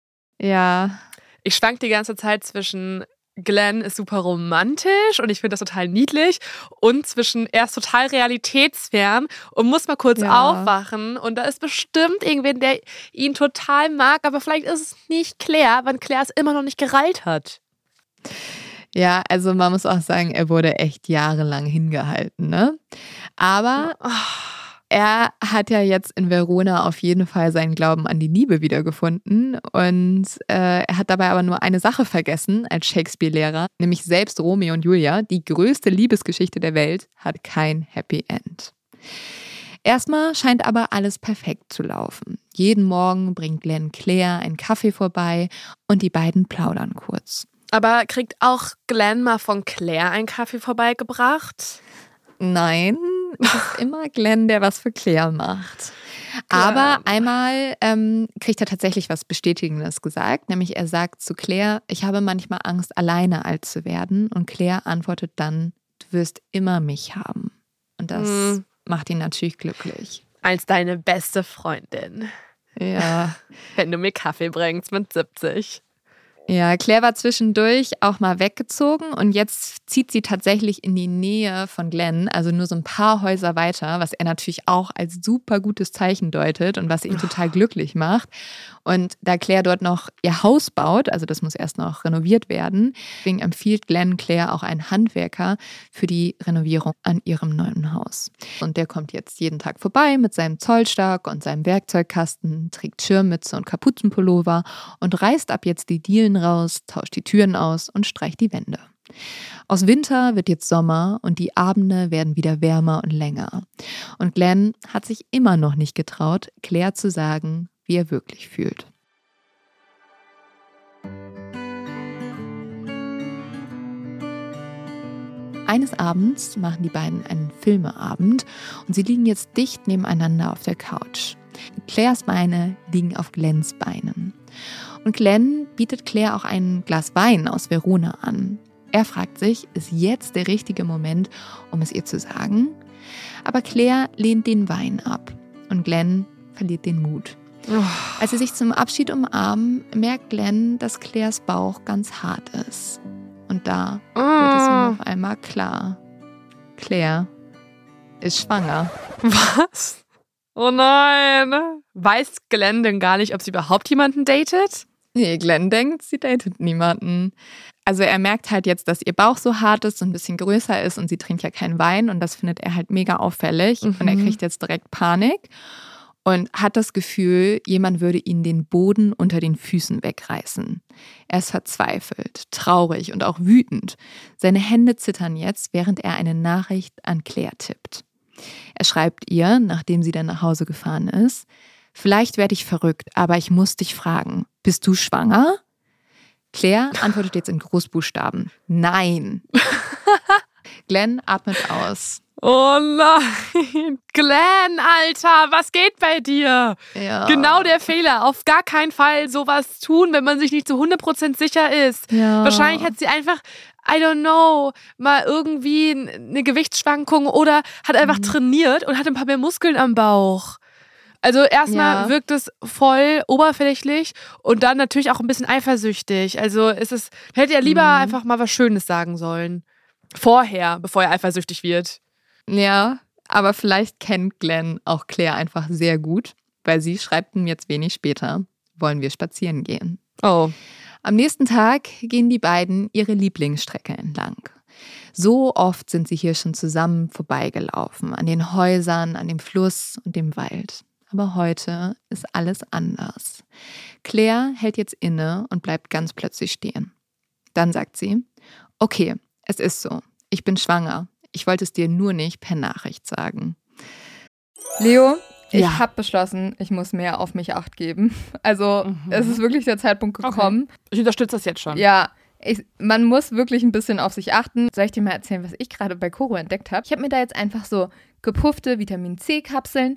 Ja. Ich schwank die ganze Zeit zwischen Glenn ist super romantisch und ich finde das total niedlich und zwischen er ist total realitätsfern und muss mal kurz aufwachen und da ist bestimmt irgendwer, der ihn total mag, aber vielleicht ist es nicht Claire, weil Claire es immer noch nicht gereilt hat. Ja, also man muss auch sagen, er wurde echt jahrelang hingehalten, ne? Aber er hat ja jetzt in Verona auf jeden Fall seinen Glauben an die Liebe wiedergefunden und er hat dabei aber nur eine Sache vergessen als Shakespeare-Lehrer, nämlich selbst Romeo und Julia, die größte Liebesgeschichte der Welt, hat kein Happy End. Erstmal scheint aber alles perfekt zu laufen. Jeden Morgen bringt Glenn Claire einen Kaffee vorbei und die beiden plaudern kurz. Aber kriegt auch Glenn mal von Claire einen Kaffee vorbeigebracht? Nein, es ist immer Glenn, der was für Claire macht. Aber einmal kriegt er tatsächlich was Bestätigendes gesagt, nämlich er sagt zu Claire, ich habe manchmal Angst, alleine alt zu werden. Und Claire antwortet dann, du wirst immer mich haben. Und das macht ihn natürlich glücklich. Als deine beste Freundin. Ja. Wenn du mir Kaffee bringst mit 70. Ja, Claire war zwischendurch auch mal weggezogen und jetzt zieht sie tatsächlich in die Nähe von Glenn, also nur so ein paar Häuser weiter, was er natürlich auch als super gutes Zeichen deutet und was ihn total glücklich macht. Und da Claire dort noch ihr Haus baut, also das muss erst noch renoviert werden, deswegen empfiehlt Glenn Claire auch einen Handwerker für die Renovierung an ihrem neuen Haus. Und der kommt jetzt jeden Tag vorbei mit seinem Zollstock und seinem Werkzeugkasten, trägt Schirmmütze und Kapuzenpullover und reißt ab jetzt die Dielen raus, tauscht die Türen aus und streicht die Wände. Aus Winter wird jetzt Sommer und die Abende werden wieder wärmer und länger. Und Glenn hat sich immer noch nicht getraut, Claire zu sagen, wie er wirklich fühlt. Eines Abends machen die beiden einen Filmeabend und sie liegen jetzt dicht nebeneinander auf der Couch. Claires Beine liegen auf Glenns Beinen. Und Glenn bietet Claire auch ein Glas Wein aus Verona an. Er fragt sich, ist jetzt der richtige Moment, um es ihr zu sagen? Aber Claire lehnt den Wein ab und Glenn verliert den Mut. Als sie sich zum Abschied umarmen, merkt Glenn, dass Claires Bauch ganz hart ist. Und da wird es ihm auf einmal klar. Claire ist schwanger. Was? Oh nein. Weiß Glenn denn gar nicht, ob sie überhaupt jemanden datet? Nee, Glenn denkt, sie datet niemanden. Also er merkt halt jetzt, dass ihr Bauch so hart ist und ein bisschen größer ist und sie trinkt ja keinen Wein und das findet er halt mega auffällig und er kriegt jetzt direkt Panik und hat das Gefühl, jemand würde ihn den Boden unter den Füßen wegreißen. Er ist verzweifelt, traurig und auch wütend. Seine Hände zittern jetzt, während er eine Nachricht an Claire tippt. Er schreibt ihr, nachdem sie dann nach Hause gefahren ist, vielleicht werde ich verrückt, aber ich muss dich fragen, bist du schwanger? Claire antwortet jetzt in Großbuchstaben, nein. Glenn atmet aus. Oh nein, Glenn, Alter, was geht bei dir? Ja. Genau der Fehler, auf gar keinen Fall sowas tun, wenn man sich nicht zu 100% sicher ist. Ja. Wahrscheinlich hat sie einfach, I don't know, mal irgendwie eine Gewichtsschwankung oder hat einfach trainiert und hat ein paar mehr Muskeln am Bauch. Also erstmal wirkt es voll oberflächlich und dann natürlich auch ein bisschen eifersüchtig. Also hätte er lieber einfach mal was Schönes sagen sollen. Vorher, bevor er eifersüchtig wird. Ja, aber vielleicht kennt Glenn auch Claire einfach sehr gut, weil sie schreibt ihm jetzt wenig später, wollen wir spazieren gehen. Oh. Am nächsten Tag gehen die beiden ihre Lieblingsstrecke entlang. So oft sind sie hier schon zusammen vorbeigelaufen, an den Häusern, an dem Fluss und dem Wald. Aber heute ist alles anders. Claire hält jetzt inne und bleibt ganz plötzlich stehen. Dann sagt sie, okay, es ist so, ich bin schwanger. Ich wollte es dir nur nicht per Nachricht sagen. Leo, ich habe beschlossen, ich muss mehr auf mich Acht geben. Also es ist wirklich der Zeitpunkt gekommen. Okay. Ich unterstütze das jetzt schon. Ja, man muss wirklich ein bisschen auf sich achten. Soll ich dir mal erzählen, was ich gerade bei Koro entdeckt habe? Ich habe mir da jetzt einfach so gepuffte Vitamin-C-Kapseln,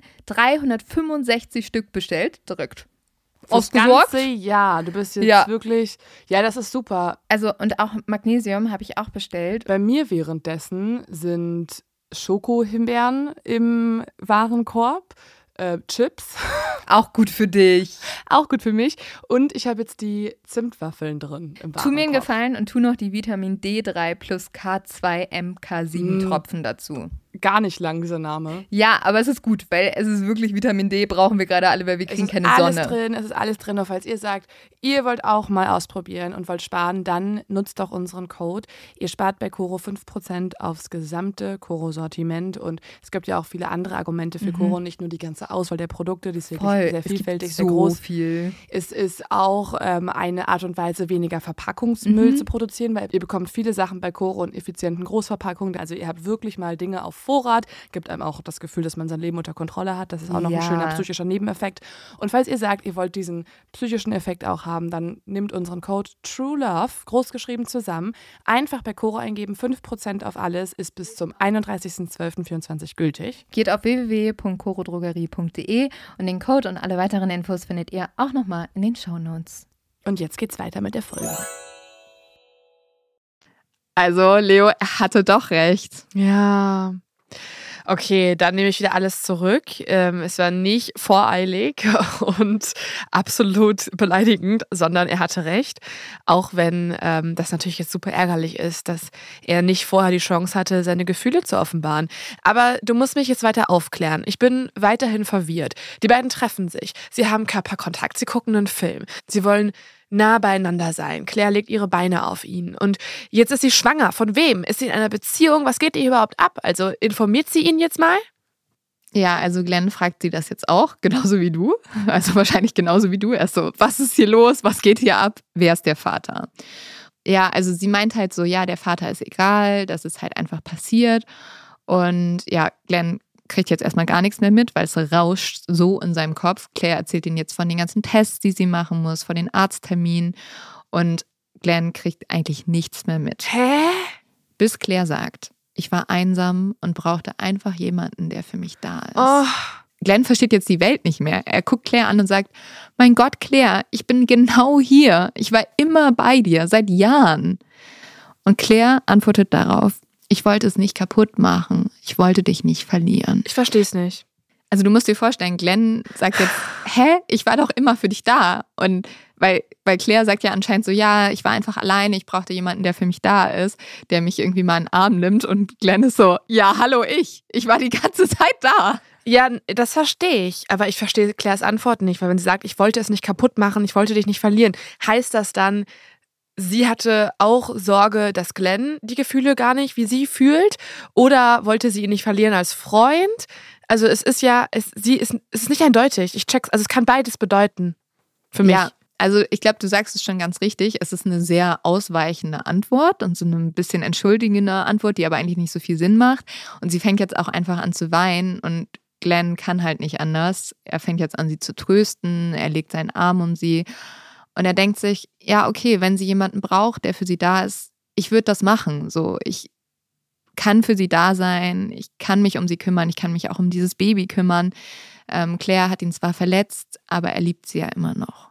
365 Stück bestellt, direkt. Das ganze Jahr. Du bist jetzt wirklich, das ist super. Also und auch Magnesium habe ich auch bestellt. Bei mir währenddessen sind Schokohimbeeren im Warenkorb, Chips Auch gut für dich. Auch gut für mich. Und ich habe jetzt die Zimtwaffeln drin im Warenkorb. Tu mir einen Gefallen und tu noch die Vitamin D3 plus K2 MK7 Tropfen dazu. Gar nicht lang, dieser Name. Ja, aber es ist gut, weil es ist wirklich Vitamin D, brauchen wir gerade alle, weil wir kriegen keine Sonne. Es ist alles drin, und falls ihr sagt, ihr wollt auch mal ausprobieren und wollt sparen, dann nutzt doch unseren Code. Ihr spart bei Coro 5% aufs gesamte Coro-Sortiment, und es gibt ja auch viele andere Argumente für Coro, nicht nur die ganze Auswahl der Produkte, die ist wirklich sehr vielfältig, sehr groß. Viel. Es ist auch eine Art und Weise, weniger Verpackungsmüll zu produzieren, weil ihr bekommt viele Sachen bei Coro in effizienten Großverpackungen. Also ihr habt wirklich mal Dinge auf Vorrat, gibt einem auch das Gefühl, dass man sein Leben unter Kontrolle hat. Das ist auch noch ein schöner psychischer Nebeneffekt. Und falls ihr sagt, ihr wollt diesen psychischen Effekt auch haben, dann nehmt unseren Code TRUELOVE, großgeschrieben zusammen, einfach bei Coro eingeben, 5% auf alles, ist bis zum 31.12.24 gültig. Geht auf www.corodrogerie.de und den Code und alle weiteren Infos findet ihr auch nochmal in den Shownotes. Und jetzt geht's weiter mit der Folge. Also, Leo hatte doch recht. Ja. Okay, dann nehme ich wieder alles zurück. Es war nicht voreilig und absolut beleidigend, sondern er hatte recht. Auch wenn das natürlich jetzt super ärgerlich ist, dass er nicht vorher die Chance hatte, seine Gefühle zu offenbaren. Aber du musst mich jetzt weiter aufklären. Ich bin weiterhin verwirrt. Die beiden treffen sich. Sie haben Körperkontakt. Sie gucken einen Film. Sie wollen nah beieinander sein. Claire legt ihre Beine auf ihn. Und jetzt ist sie schwanger. Von wem? Ist sie in einer Beziehung? Was geht ihr überhaupt ab? Also informiert sie ihn jetzt mal? Ja, also Glenn fragt sie das jetzt auch, genauso wie du. Also wahrscheinlich genauso wie du. Er ist so, was ist hier los? Was geht hier ab? Wer ist der Vater? Ja, also sie meint halt so, ja, der Vater ist egal. Das ist halt einfach passiert. Und ja, Glenn kriegt jetzt erstmal gar nichts mehr mit, weil es rauscht so in seinem Kopf. Claire erzählt ihn jetzt von den ganzen Tests, die sie machen muss, von den Arztterminen. Und Glenn kriegt eigentlich nichts mehr mit. Hä? Bis Claire sagt, ich war einsam und brauchte einfach jemanden, der für mich da ist. Oh. Glenn versteht jetzt die Welt nicht mehr. Er guckt Claire an und sagt, mein Gott, Claire, ich bin genau hier. Ich war immer bei dir, seit Jahren. Und Claire antwortet darauf, ich wollte es nicht kaputt machen. Ich wollte dich nicht verlieren. Ich verstehe es nicht. Also du musst dir vorstellen, Glenn sagt jetzt, ich war doch immer für dich da. Und weil Claire sagt ja anscheinend so, ja, ich war einfach alleine, ich brauchte jemanden, der für mich da ist, der mich irgendwie mal in den Arm nimmt. Und Glenn ist so, ja, hallo ich war die ganze Zeit da. Ja, das verstehe ich. Aber ich verstehe Claires Antwort nicht, weil wenn sie sagt, ich wollte es nicht kaputt machen, ich wollte dich nicht verlieren, heißt das dann, sie hatte auch Sorge, dass Glenn die Gefühle gar nicht wie sie fühlt, oder wollte sie ihn nicht verlieren als Freund? Also es ist ja, es ist nicht eindeutig. Ich check's, also es kann beides bedeuten für mich. Ja, also ich glaube, du sagst es schon ganz richtig. Es ist eine sehr ausweichende Antwort und so eine ein bisschen entschuldigende Antwort, die aber eigentlich nicht so viel Sinn macht. Und sie fängt jetzt auch einfach an zu weinen und Glenn kann halt nicht anders. Er fängt jetzt an, sie zu trösten, er legt seinen Arm um sie. Und er denkt sich, ja, okay, wenn sie jemanden braucht, der für sie da ist, ich würde das machen. So, ich kann für sie da sein, ich kann mich um sie kümmern, ich kann mich auch um dieses Baby kümmern. Claire hat ihn zwar verletzt, aber er liebt sie ja immer noch.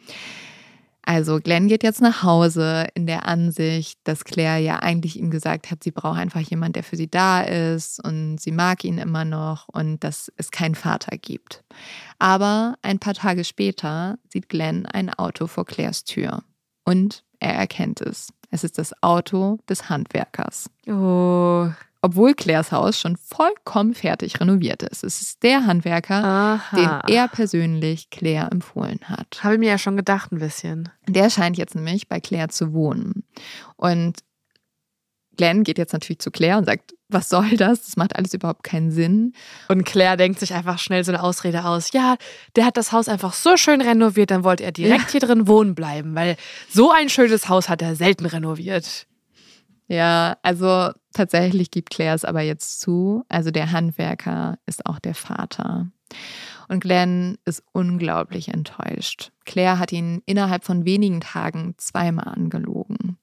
Also Glenn geht jetzt nach Hause in der Ansicht, dass Claire ja eigentlich ihm gesagt hat, sie braucht einfach jemanden, der für sie da ist und sie mag ihn immer noch und dass es keinen Vater gibt. Aber ein paar Tage später sieht Glenn ein Auto vor Claires Tür und er erkennt es. Es ist das Auto des Handwerkers. Oh. Obwohl Claires Haus schon vollkommen fertig renoviert ist. Es ist der Handwerker, den er persönlich Claire empfohlen hat. Habe ich mir ja schon gedacht ein bisschen. Der scheint jetzt nämlich bei Claire zu wohnen. Und Glenn geht jetzt natürlich zu Claire und sagt, was soll das? Das macht alles überhaupt keinen Sinn. Und Claire denkt sich einfach schnell so eine Ausrede aus. Ja, der hat das Haus einfach so schön renoviert, dann wollte er direkt hier drin wohnen bleiben, weil so ein schönes Haus hat er selten renoviert. Ja, also tatsächlich gibt Claire es aber jetzt zu. Also der Handwerker ist auch der Vater. Und Glenn ist unglaublich enttäuscht. Claire hat ihn innerhalb von wenigen Tagen zweimal angelogen.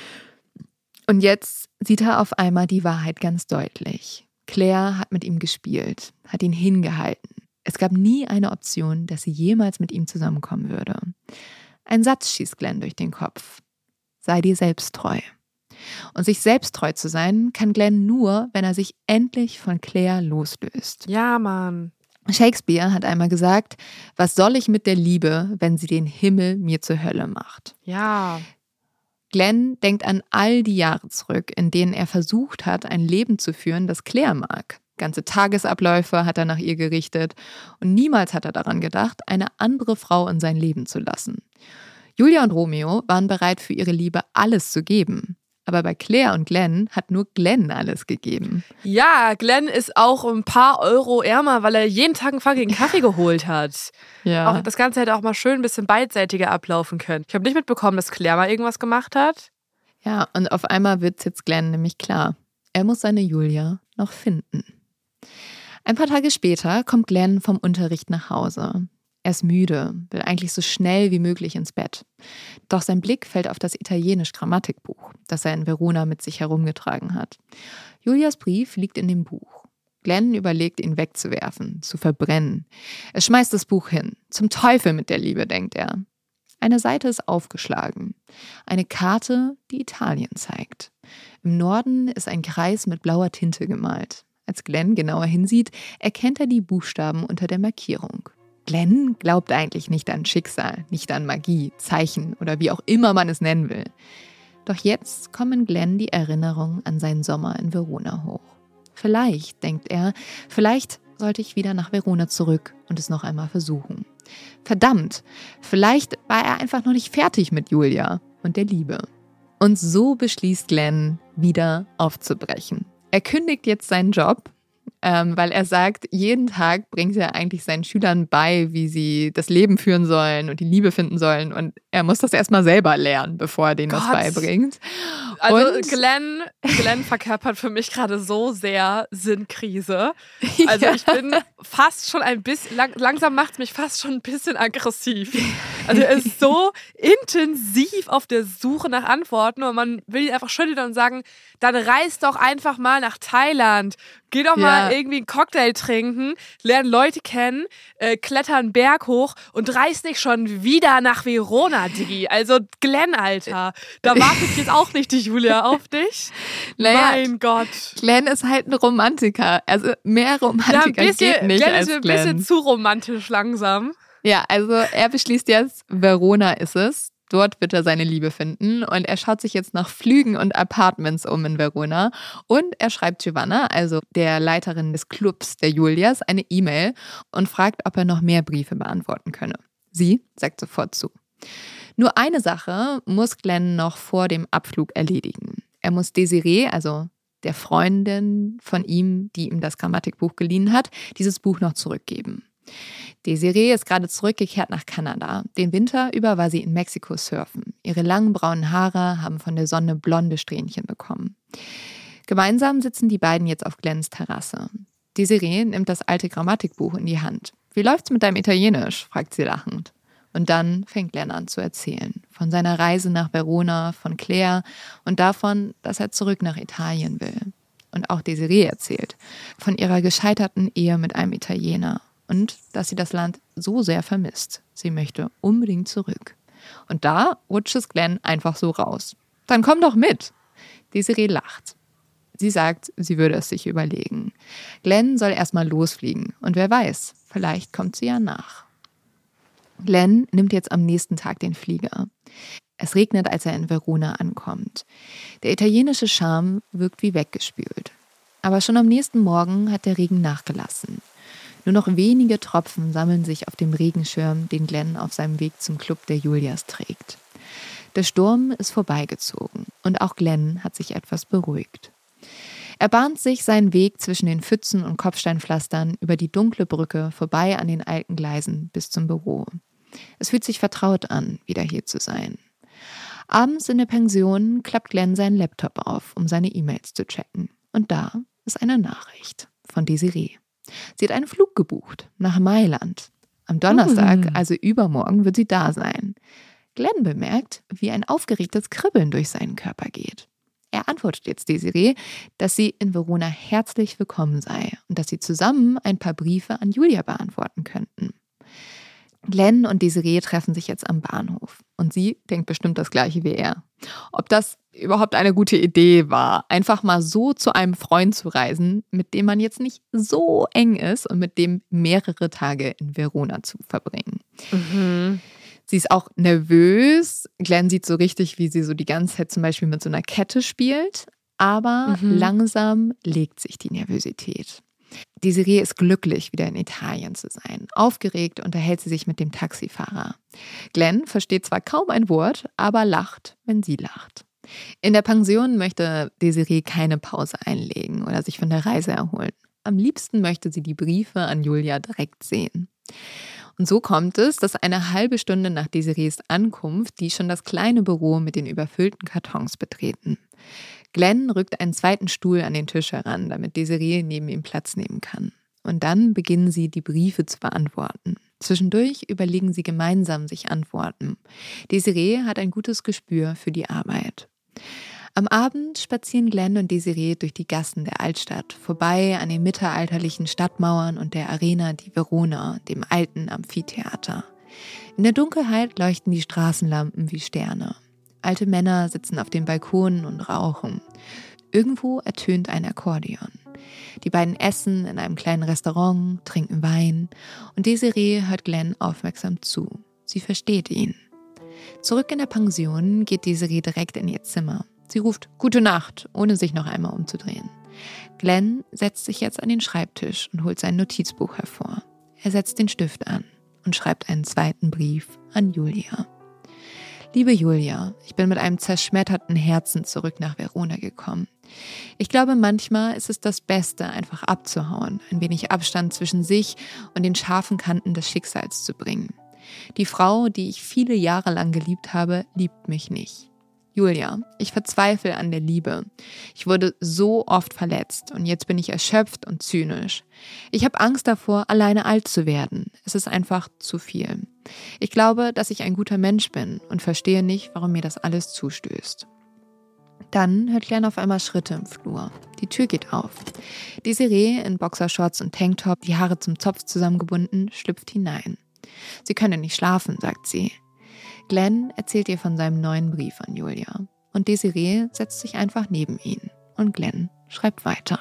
Und jetzt sieht er auf einmal die Wahrheit ganz deutlich. Claire hat mit ihm gespielt, hat ihn hingehalten. Es gab nie eine Option, dass sie jemals mit ihm zusammenkommen würde. Ein Satz schießt Glenn durch den Kopf. Sei dir selbst treu. Und sich selbst treu zu sein, kann Glenn nur, wenn er sich endlich von Claire loslöst. Ja, Mann. Shakespeare hat einmal gesagt, was soll ich mit der Liebe, wenn sie den Himmel mir zur Hölle macht? Ja. Glenn denkt an all die Jahre zurück, in denen er versucht hat, ein Leben zu führen, das Claire mag. Ganze Tagesabläufe hat er nach ihr gerichtet und niemals hat er daran gedacht, eine andere Frau in sein Leben zu lassen. Julia und Romeo waren bereit, für ihre Liebe alles zu geben. Aber bei Claire und Glenn hat nur Glenn alles gegeben. Ja, Glenn ist auch ein paar Euro ärmer, weil er jeden Tag einen fucking Kaffee geholt hat. Ja. Auch das Ganze hätte auch mal schön ein bisschen beidseitiger ablaufen können. Ich habe nicht mitbekommen, dass Claire mal irgendwas gemacht hat. Ja, und auf einmal wird es jetzt Glenn nämlich klar. Er muss seine Julia noch finden. Ein paar Tage später kommt Glenn vom Unterricht nach Hause. Er ist müde, will eigentlich so schnell wie möglich ins Bett. Doch sein Blick fällt auf das Italienisch-Grammatikbuch, das er in Verona mit sich herumgetragen hat. Julias Brief liegt in dem Buch. Glenn überlegt, ihn wegzuwerfen, zu verbrennen. Er schmeißt das Buch hin. Zum Teufel mit der Liebe, denkt er. Eine Seite ist aufgeschlagen. Eine Karte, die Italien zeigt. Im Norden ist ein Kreis mit blauer Tinte gemalt. Als Glenn genauer hinsieht, erkennt er die Buchstaben unter der Markierung. Glenn glaubt eigentlich nicht an Schicksal, nicht an Magie, Zeichen oder wie auch immer man es nennen will. Doch jetzt kommen Glenn die Erinnerungen an seinen Sommer in Verona hoch. Vielleicht, denkt er, vielleicht sollte ich wieder nach Verona zurück und es noch einmal versuchen. Verdammt, vielleicht war er einfach noch nicht fertig mit Julia und der Liebe. Und so beschließt Glenn, wieder aufzubrechen. Er kündigt jetzt seinen Job, weil er sagt, jeden Tag bringt er eigentlich seinen Schülern bei, wie sie das Leben führen sollen und die Liebe finden sollen. Und er muss das erstmal selber lernen, bevor er denen das beibringt. Also und Glenn verkörpert für mich gerade so sehr Sinnkrise. Also ich bin fast schon ein bisschen, langsam macht es mich fast schon ein bisschen aggressiv. Also er ist so intensiv auf der Suche nach Antworten und man will ihn einfach schütteln und sagen, dann reis doch einfach mal nach Thailand. Geh doch mal irgendwie einen Cocktail trinken, lern Leute kennen, kletter einen Berg hoch und reis nicht schon wieder nach Verona, Diggi. Also Glenn, Alter, da wartet jetzt auch nicht die Julia auf dich. Mein Gott. Glenn ist halt ein Romantiker. Also mehr Romantiker geht nicht Glenn als ist mir Glenn. ein bisschen zu romantisch langsam. Ja, also er beschließt jetzt, Verona ist es. Dort wird er seine Liebe finden und er schaut sich jetzt nach Flügen und Apartments um in Verona und er schreibt Giovanna, also der Leiterin des Clubs der Julias, eine E-Mail und fragt, ob er noch mehr Briefe beantworten könne. Sie sagt sofort zu. Nur eine Sache muss Glenn noch vor dem Abflug erledigen. Er muss Desiree, also der Freundin von ihm, die ihm das Grammatikbuch geliehen hat, dieses Buch noch zurückgeben. Desiree ist gerade zurückgekehrt nach Kanada. Den Winter über war sie in Mexiko surfen. Ihre langen braunen Haare haben von der Sonne blonde Strähnchen bekommen. Gemeinsam sitzen die beiden jetzt auf Glenns Terrasse. Desiree nimmt das alte Grammatikbuch in die Hand. »Wie läuft's mit deinem Italienisch?« fragt sie lachend. Und dann fängt Glenn an zu erzählen. Von seiner Reise nach Verona, von Claire und davon, dass er zurück nach Italien will. Und auch Desiree erzählt von ihrer gescheiterten Ehe mit einem Italiener. Und dass sie das Land so sehr vermisst. Sie möchte unbedingt zurück. Und da rutscht es Glenn einfach so raus. Dann komm doch mit. Desiree lacht. Sie sagt, sie würde es sich überlegen. Glenn soll erstmal losfliegen. Und wer weiß, vielleicht kommt sie ja nach. Glenn nimmt jetzt am nächsten Tag den Flieger. Es regnet, als er in Verona ankommt. Der italienische Charme wirkt wie weggespült. Aber schon am nächsten Morgen hat der Regen nachgelassen. Nur noch wenige Tropfen sammeln sich auf dem Regenschirm, den Glenn auf seinem Weg zum Club der Julias trägt. Der Sturm ist vorbeigezogen und auch Glenn hat sich etwas beruhigt. Er bahnt sich seinen Weg zwischen den Pfützen und Kopfsteinpflastern über die dunkle Brücke vorbei an den alten Gleisen bis zum Büro. Es fühlt sich vertraut an, wieder hier zu sein. Abends in der Pension klappt Glenn seinen Laptop auf, um seine E-Mails zu checken. Und da ist eine Nachricht von Desiree. Sie hat einen Flug gebucht nach Mailand. Am Donnerstag, also übermorgen, wird sie da sein. Glenn bemerkt, wie ein aufgeregtes Kribbeln durch seinen Körper geht. Er antwortet jetzt Desiree, dass sie in Verona herzlich willkommen sei und dass sie zusammen ein paar Briefe an Julia beantworten könnten. Glenn und Desiree treffen sich jetzt am Bahnhof und sie denkt bestimmt das Gleiche wie er. Ob das überhaupt eine gute Idee war, einfach mal so zu einem Freund zu reisen, mit dem man jetzt nicht so eng ist und mit dem mehrere Tage in Verona zu verbringen. Sie ist auch nervös. Glenn sieht so richtig, wie sie so die ganze Zeit zum Beispiel mit so einer Kette spielt. Aber langsam legt sich die Nervosität. Desiree ist glücklich, wieder in Italien zu sein. Aufgeregt unterhält sie sich mit dem Taxifahrer. Glenn versteht zwar kaum ein Wort, aber lacht, wenn sie lacht. In der Pension möchte Desiree keine Pause einlegen oder sich von der Reise erholen. Am liebsten möchte sie die Briefe an Julia direkt sehen. Und so kommt es, dass eine halbe Stunde nach Desirees Ankunft die schon das kleine Büro mit den überfüllten Kartons betreten. Glenn rückt einen zweiten Stuhl an den Tisch heran, damit Desiree neben ihm Platz nehmen kann. Und dann beginnen sie, die Briefe zu beantworten. Zwischendurch überlegen sie gemeinsam sich Antworten. Desiree hat ein gutes Gespür für die Arbeit. Am Abend spazieren Glenn und Desiree durch die Gassen der Altstadt, vorbei an den mittelalterlichen Stadtmauern und der Arena di Verona, dem alten Amphitheater. In der Dunkelheit leuchten die Straßenlampen wie Sterne. Alte Männer sitzen auf den Balkonen und rauchen. Irgendwo ertönt ein Akkordeon. Die beiden essen in einem kleinen Restaurant, trinken Wein und Desiree hört Glenn aufmerksam zu. Sie versteht ihn. Zurück in der Pension geht Desiree direkt in ihr Zimmer. Sie ruft Gute Nacht, ohne sich noch einmal umzudrehen. Glenn setzt sich jetzt an den Schreibtisch und holt sein Notizbuch hervor. Er setzt den Stift an und schreibt einen zweiten Brief an Julia. Liebe Julia, ich bin mit einem zerschmetterten Herzen zurück nach Verona gekommen. Ich glaube, manchmal ist es das Beste, einfach abzuhauen, ein wenig Abstand zwischen sich und den scharfen Kanten des Schicksals zu bringen. Die Frau, die ich viele Jahre lang geliebt habe, liebt mich nicht. Julia, ich verzweifle an der Liebe. Ich wurde so oft verletzt und jetzt bin ich erschöpft und zynisch. Ich habe Angst davor, alleine alt zu werden. Es ist einfach zu viel. Ich glaube, dass ich ein guter Mensch bin und verstehe nicht, warum mir das alles zustößt. Dann hört Glenn auf einmal Schritte im Flur. Die Tür geht auf. Desiree in Boxershorts und Tanktop, die Haare zum Zopf zusammengebunden, schlüpft hinein. Sie könne nicht schlafen, sagt sie. Glenn erzählt ihr von seinem neuen Brief an Julia. Und Desiree setzt sich einfach neben ihn. Und Glenn schreibt weiter.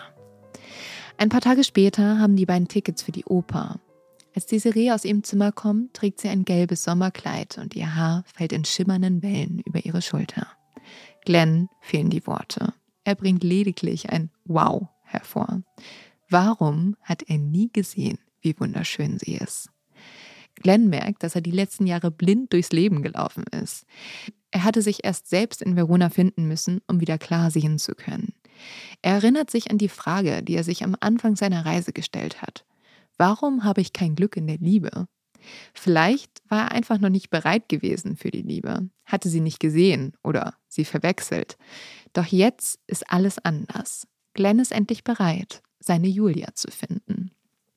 Ein paar Tage später haben die beiden Tickets für die Oper. Als Desiree aus ihrem Zimmer kommt, trägt sie ein gelbes Sommerkleid und ihr Haar fällt in schimmernden Wellen über ihre Schulter. Glenn fehlen die Worte. Er bringt lediglich ein Wow hervor. Warum hat er nie gesehen, wie wunderschön sie ist? Glenn merkt, dass er die letzten Jahre blind durchs Leben gelaufen ist. Er hatte sich erst selbst in Verona finden müssen, um wieder klar sehen zu können. Er erinnert sich an die Frage, die er sich am Anfang seiner Reise gestellt hat. Warum habe ich kein Glück in der Liebe? Vielleicht war er einfach noch nicht bereit gewesen für die Liebe, hatte sie nicht gesehen oder sie verwechselt. Doch jetzt ist alles anders. Glenn ist endlich bereit, seine Julia zu finden.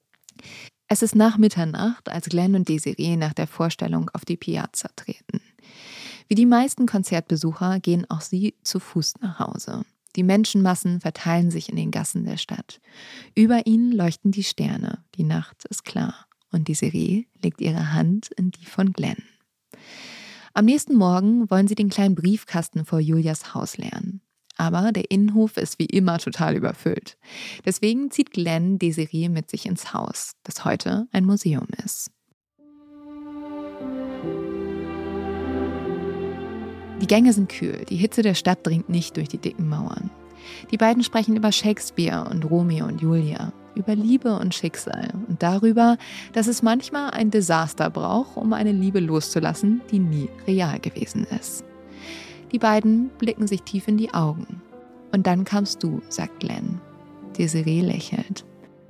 Es ist nach Mitternacht, als Glenn und Desiree nach der Vorstellung auf die Piazza treten. Wie die meisten Konzertbesucher gehen auch sie zu Fuß nach Hause. Die Menschenmassen verteilen sich in den Gassen der Stadt. Über ihnen leuchten die Sterne, die Nacht ist klar und Desiree legt ihre Hand in die von Glenn. Am nächsten Morgen wollen sie den kleinen Briefkasten vor Julias Haus leeren. Aber der Innenhof ist wie immer total überfüllt. Deswegen zieht Glenn Desiree mit sich ins Haus, das heute ein Museum ist. Die Gänge sind kühl, die Hitze der Stadt dringt nicht durch die dicken Mauern. Die beiden sprechen über Shakespeare und Romeo und Julia, über Liebe und Schicksal und darüber, dass es manchmal ein Desaster braucht, um eine Liebe loszulassen, die nie real gewesen ist. Die beiden blicken sich tief in die Augen. Und dann kamst du, sagt Glenn. Desiree lächelt.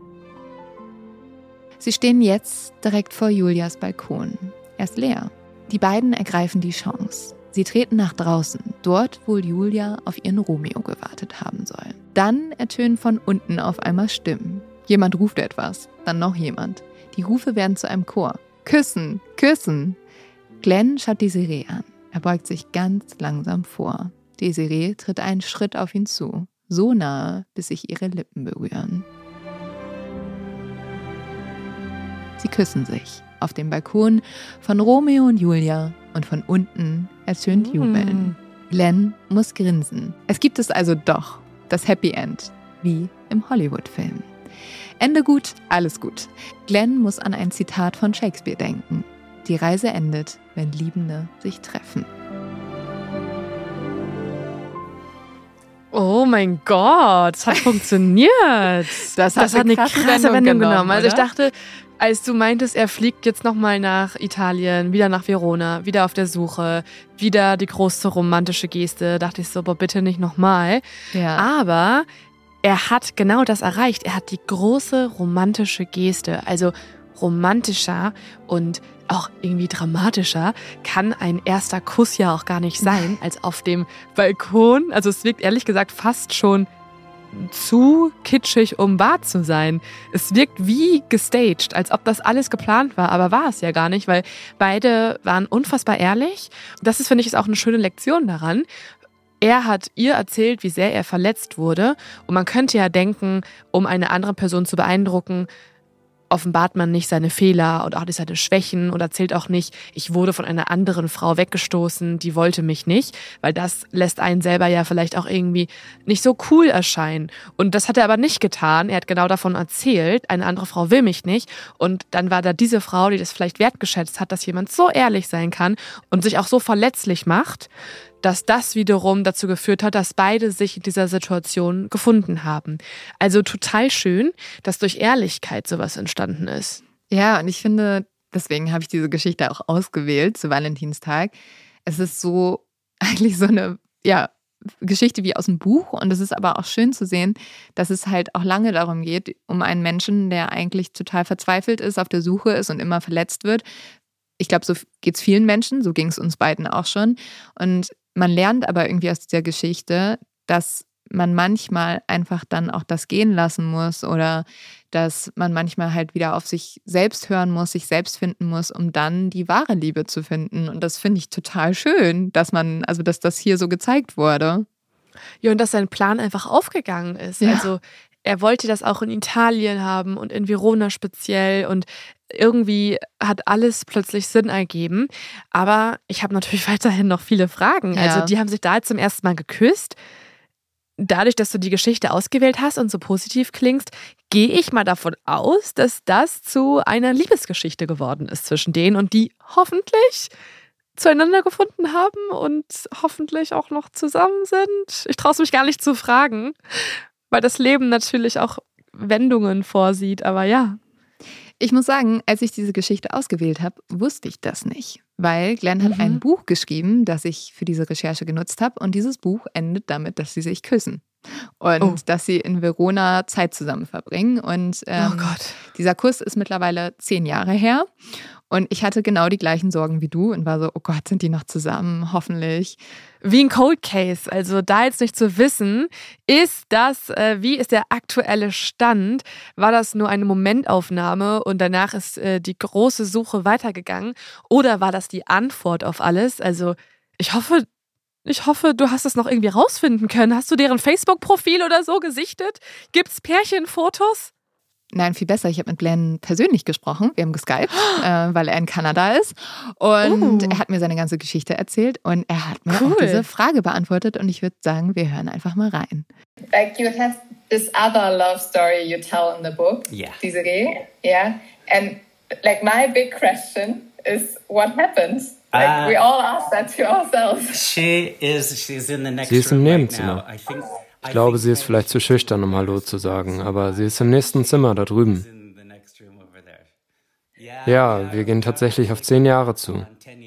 Sie stehen jetzt direkt vor Julias Balkon. Er ist leer. Die beiden ergreifen die Chance. Sie treten nach draußen, dort, wo Julia auf ihren Romeo gewartet haben soll. Dann ertönen von unten auf einmal Stimmen. Jemand ruft etwas, dann noch jemand. Die Rufe werden zu einem Chor. Küssen, küssen! Glenn schaut Desiree an. Er beugt sich ganz langsam vor. Desiree tritt einen Schritt auf ihn zu, so nahe, bis sich ihre Lippen berühren. Sie küssen sich auf dem Balkon von Romeo und Julia und von unten ertönt Jubeln. Glenn muss grinsen. Es gibt es also doch, das Happy End, wie im Hollywood-Film. Ende gut, alles gut. Glenn muss an ein Zitat von Shakespeare denken. Die Reise endet, wenn Liebende sich treffen. Oh mein Gott, es hat funktioniert. Das hat eine krasse Wendung genommen. Also ich dachte, als du meintest, er fliegt jetzt nochmal nach Italien, wieder nach Verona, wieder auf der Suche, wieder die große romantische Geste, dachte ich so, boah, bitte nicht nochmal. Ja. Aber er hat genau das erreicht. Er hat die große romantische Geste, also romantischer und auch irgendwie dramatischer kann ein erster Kuss ja auch gar nicht sein, als auf dem Balkon. Also es wirkt ehrlich gesagt fast schon zu kitschig, um wahr zu sein. Es wirkt wie gestaged, als ob das alles geplant war, aber war es ja gar nicht, weil beide waren unfassbar ehrlich. Das ist, finde ich, ist auch eine schöne Lektion daran. Er hat ihr erzählt, wie sehr er verletzt wurde und man könnte ja denken, um eine andere Person zu beeindrucken, offenbart man nicht seine Fehler und auch nicht seine Schwächen und erzählt auch nicht, ich wurde von einer anderen Frau weggestoßen, die wollte mich nicht, weil das lässt einen selber ja vielleicht auch irgendwie nicht so cool erscheinen. Und das hat er aber nicht getan. Er hat genau davon erzählt, eine andere Frau will mich nicht. Und dann war da diese Frau, die das vielleicht wertgeschätzt hat, dass jemand so ehrlich sein kann und sich auch so verletzlich macht, dass das wiederum dazu geführt hat, dass beide sich in dieser Situation gefunden haben. Also total schön, dass durch Ehrlichkeit sowas entstanden ist. Ja, und ich finde, deswegen habe ich diese Geschichte auch ausgewählt zu Valentinstag. Es ist so eigentlich so eine Geschichte wie aus dem Buch und es ist aber auch schön zu sehen, dass es halt auch lange darum geht, um einen Menschen, der eigentlich total verzweifelt ist, auf der Suche ist und immer verletzt wird. Ich glaube, so geht es vielen Menschen, so ging es uns beiden auch schon. Und man lernt aber irgendwie aus dieser Geschichte, dass man manchmal einfach dann auch das gehen lassen muss oder dass man manchmal halt wieder auf sich selbst hören muss, sich selbst finden muss, um dann die wahre Liebe zu finden. Und das finde ich total schön, dass das hier so gezeigt wurde. Ja, und dass sein Plan einfach aufgegangen ist. Ja. Also er wollte das auch in Italien haben und in Verona speziell und irgendwie hat alles plötzlich Sinn ergeben. Aber ich habe natürlich weiterhin noch viele Fragen. Ja. Also die haben sich da jetzt zum ersten Mal geküsst. Dadurch, dass du die Geschichte ausgewählt hast und so positiv klingst, gehe ich mal davon aus, dass das zu einer Liebesgeschichte geworden ist zwischen denen und die hoffentlich zueinander gefunden haben und hoffentlich auch noch zusammen sind. Ich traue es mich gar nicht zu fragen, weil das Leben natürlich auch Wendungen vorsieht, aber ja. Ich muss sagen, als ich diese Geschichte ausgewählt habe, wusste ich das nicht. Weil Glenn hat ein Buch geschrieben, das ich für diese Recherche genutzt habe. Und dieses Buch endet damit, dass sie sich küssen. Und dass sie in Verona Zeit zusammen verbringen. Und dieser Kuss ist mittlerweile 10 Jahre her. Und ich hatte genau die gleichen Sorgen wie du und war so, oh Gott, sind die noch zusammen? Hoffentlich. Wie ein Cold Case. Also da jetzt nicht zu wissen, ist das, wie ist der aktuelle Stand? War das nur eine Momentaufnahme und danach ist die große Suche weitergegangen? Oder war das die Antwort auf alles? Also ich hoffe, du hast das noch irgendwie rausfinden können. Hast du deren Facebook-Profil oder so gesichtet? Gibt's Pärchenfotos? Nein, viel besser. Ich habe mit Glenn persönlich gesprochen. Wir haben geskypt, weil er in Kanada ist. Und er hat mir seine ganze Geschichte erzählt. Und er hat mir auch diese Frage beantwortet. Und ich würde sagen, wir hören einfach mal rein. Like you have this other love story you tell in the book, Desiree. Yeah. And like my big question is, what happened? Like we all ask that to ourselves. She's in the next Sie ist im room Nebenzimmer. right now. Ich glaube, sie ist vielleicht zu schüchtern, um Hallo zu sagen, aber sie ist im nächsten Zimmer da drüben. Ja, wir gehen tatsächlich auf 10 Jahre zu.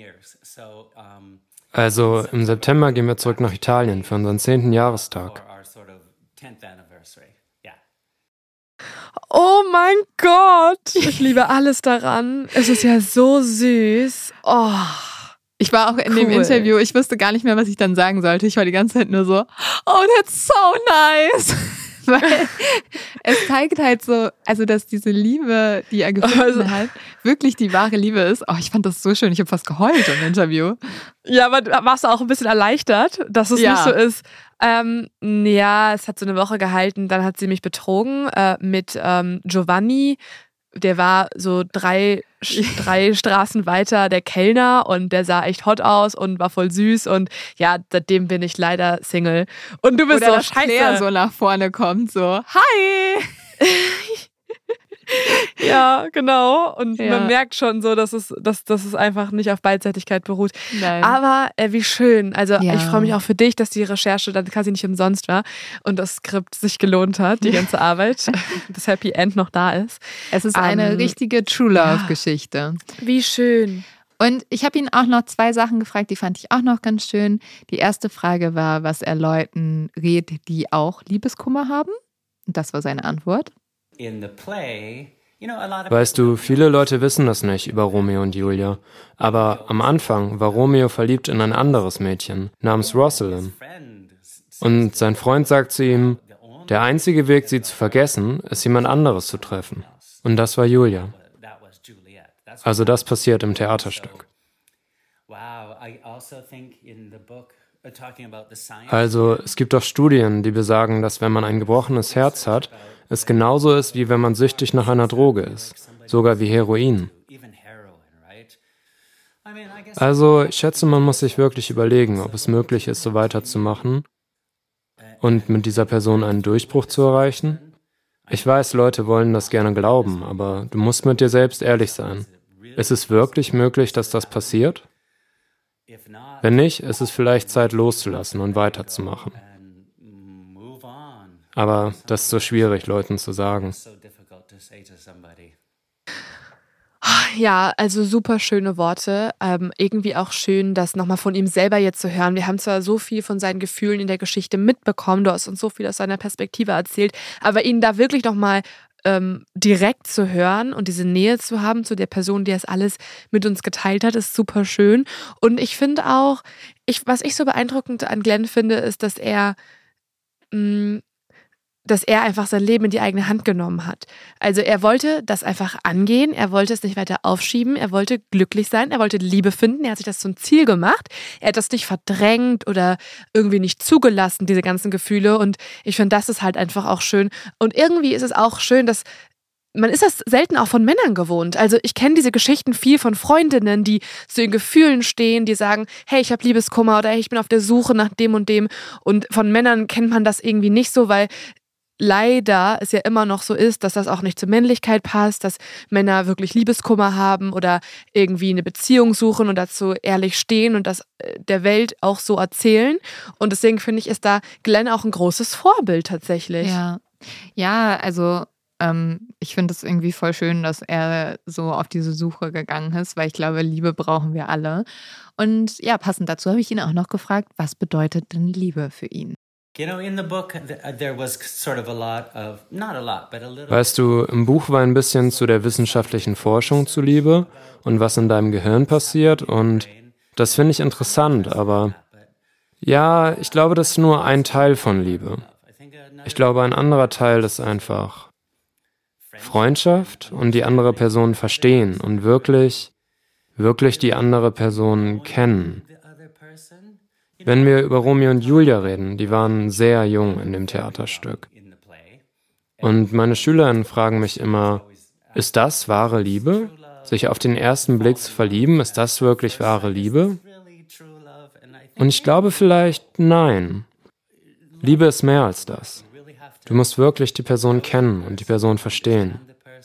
Also im September gehen wir zurück nach Italien für unseren 10. Jahrestag. Oh mein Gott, ich liebe alles daran. Es ist ja so süß. Oh. Ich war auch in dem Interview, ich wusste gar nicht mehr, was ich dann sagen sollte. Ich war die ganze Zeit nur so, oh, that's so nice. Weil es zeigt halt so, also dass diese Liebe, die er gefunden hat, wirklich die wahre Liebe ist. Oh, ich fand das so schön. Ich habe fast geheult im Interview. Ja, aber warst du auch ein bisschen erleichtert, dass es nicht so ist? Es hat so eine Woche gehalten. Dann hat sie mich betrogen mit Giovanni. der war so drei Straßen weiter der Kellner und der sah echt hot aus und war voll süß und ja, seitdem bin ich leider Single. Und du bist Oder so dass scheiße. Claire so nach vorne kommt, so, hi! Ja, genau. Und man merkt schon so, dass es einfach nicht auf Beidseitigkeit beruht. Nein. Aber wie schön. Also ich freue mich auch für dich, dass die Recherche dann quasi nicht umsonst war und das Skript sich gelohnt hat, die ganze Arbeit. Das Happy End noch da ist. Es ist eine richtige True Love-Geschichte. Wie schön. Und ich habe ihn auch noch 2 Sachen gefragt, die fand ich auch noch ganz schön. Die erste Frage war, was er Leuten rät, die auch Liebeskummer haben. Und das war seine Antwort. Weißt du, viele Leute wissen das nicht über Romeo und Julia. Aber am Anfang war Romeo verliebt in ein anderes Mädchen namens Rosalind. Und sein Freund sagt zu ihm, der einzige Weg, sie zu vergessen, ist jemand anderes zu treffen. Und das war Julia. Also das passiert im Theaterstück. Also es gibt auch Studien, die besagen, dass wenn man ein gebrochenes Herz hat, es genauso ist, wie wenn man süchtig nach einer Droge ist, sogar wie Heroin. Also ich schätze, man muss sich wirklich überlegen, ob es möglich ist, so weiterzumachen und mit dieser Person einen Durchbruch zu erreichen. Ich weiß, Leute wollen das gerne glauben, aber du musst mit dir selbst ehrlich sein. Ist es wirklich möglich, dass das passiert? Wenn nicht, ist es vielleicht Zeit loszulassen und weiterzumachen. Aber das ist so schwierig, Leuten zu sagen. Ja, also super schöne Worte. Irgendwie auch schön, das nochmal von ihm selber jetzt zu hören. Wir haben zwar so viel von seinen Gefühlen in der Geschichte mitbekommen, du hast uns so viel aus seiner Perspektive erzählt, aber ihn da wirklich nochmal direkt zu hören und diese Nähe zu haben zu der Person, die das alles mit uns geteilt hat, ist super schön. Und ich finde auch, was ich so beeindruckend an Glenn finde, ist, dass er einfach sein Leben in die eigene Hand genommen hat. Also er wollte das einfach angehen, er wollte es nicht weiter aufschieben, er wollte glücklich sein, er wollte Liebe finden, er hat sich das zum Ziel gemacht, er hat das nicht verdrängt oder irgendwie nicht zugelassen, diese ganzen Gefühle, und ich finde, das ist halt einfach auch schön. Und irgendwie ist es auch schön, dass man ist das selten auch von Männern gewohnt. Also ich kenne diese Geschichten viel von Freundinnen, die zu ihren Gefühlen stehen, die sagen, hey, ich habe Liebeskummer oder hey, ich bin auf der Suche nach dem und dem. Und von Männern kennt man das irgendwie nicht so, weil leider es ja immer noch so ist, dass das auch nicht zur Männlichkeit passt, dass Männer wirklich Liebeskummer haben oder irgendwie eine Beziehung suchen und dazu ehrlich stehen und das der Welt auch so erzählen. Und deswegen finde ich, ist da Glenn auch ein großes Vorbild tatsächlich. Ja, also ich finde es irgendwie voll schön, dass er so auf diese Suche gegangen ist, weil ich glaube, Liebe brauchen wir alle. Und ja, passend dazu habe ich ihn auch noch gefragt, was bedeutet denn Liebe für ihn? Weißt du, im Buch war ein bisschen zu der wissenschaftlichen Forschung zu Liebe und was in deinem Gehirn passiert, und das finde ich interessant, aber ja, ich glaube, das ist nur ein Teil von Liebe. Ich glaube, ein anderer Teil ist einfach Freundschaft und die andere Person verstehen und wirklich die andere Person kennen. Wenn wir über Romeo und Julia reden, die waren sehr jung in dem Theaterstück. Und meine Schülerinnen fragen mich immer, ist das wahre Liebe? Sich auf den ersten Blick zu verlieben, ist das wirklich wahre Liebe? Und ich glaube vielleicht, nein. Liebe ist mehr als das. Du musst wirklich die Person kennen und die Person verstehen.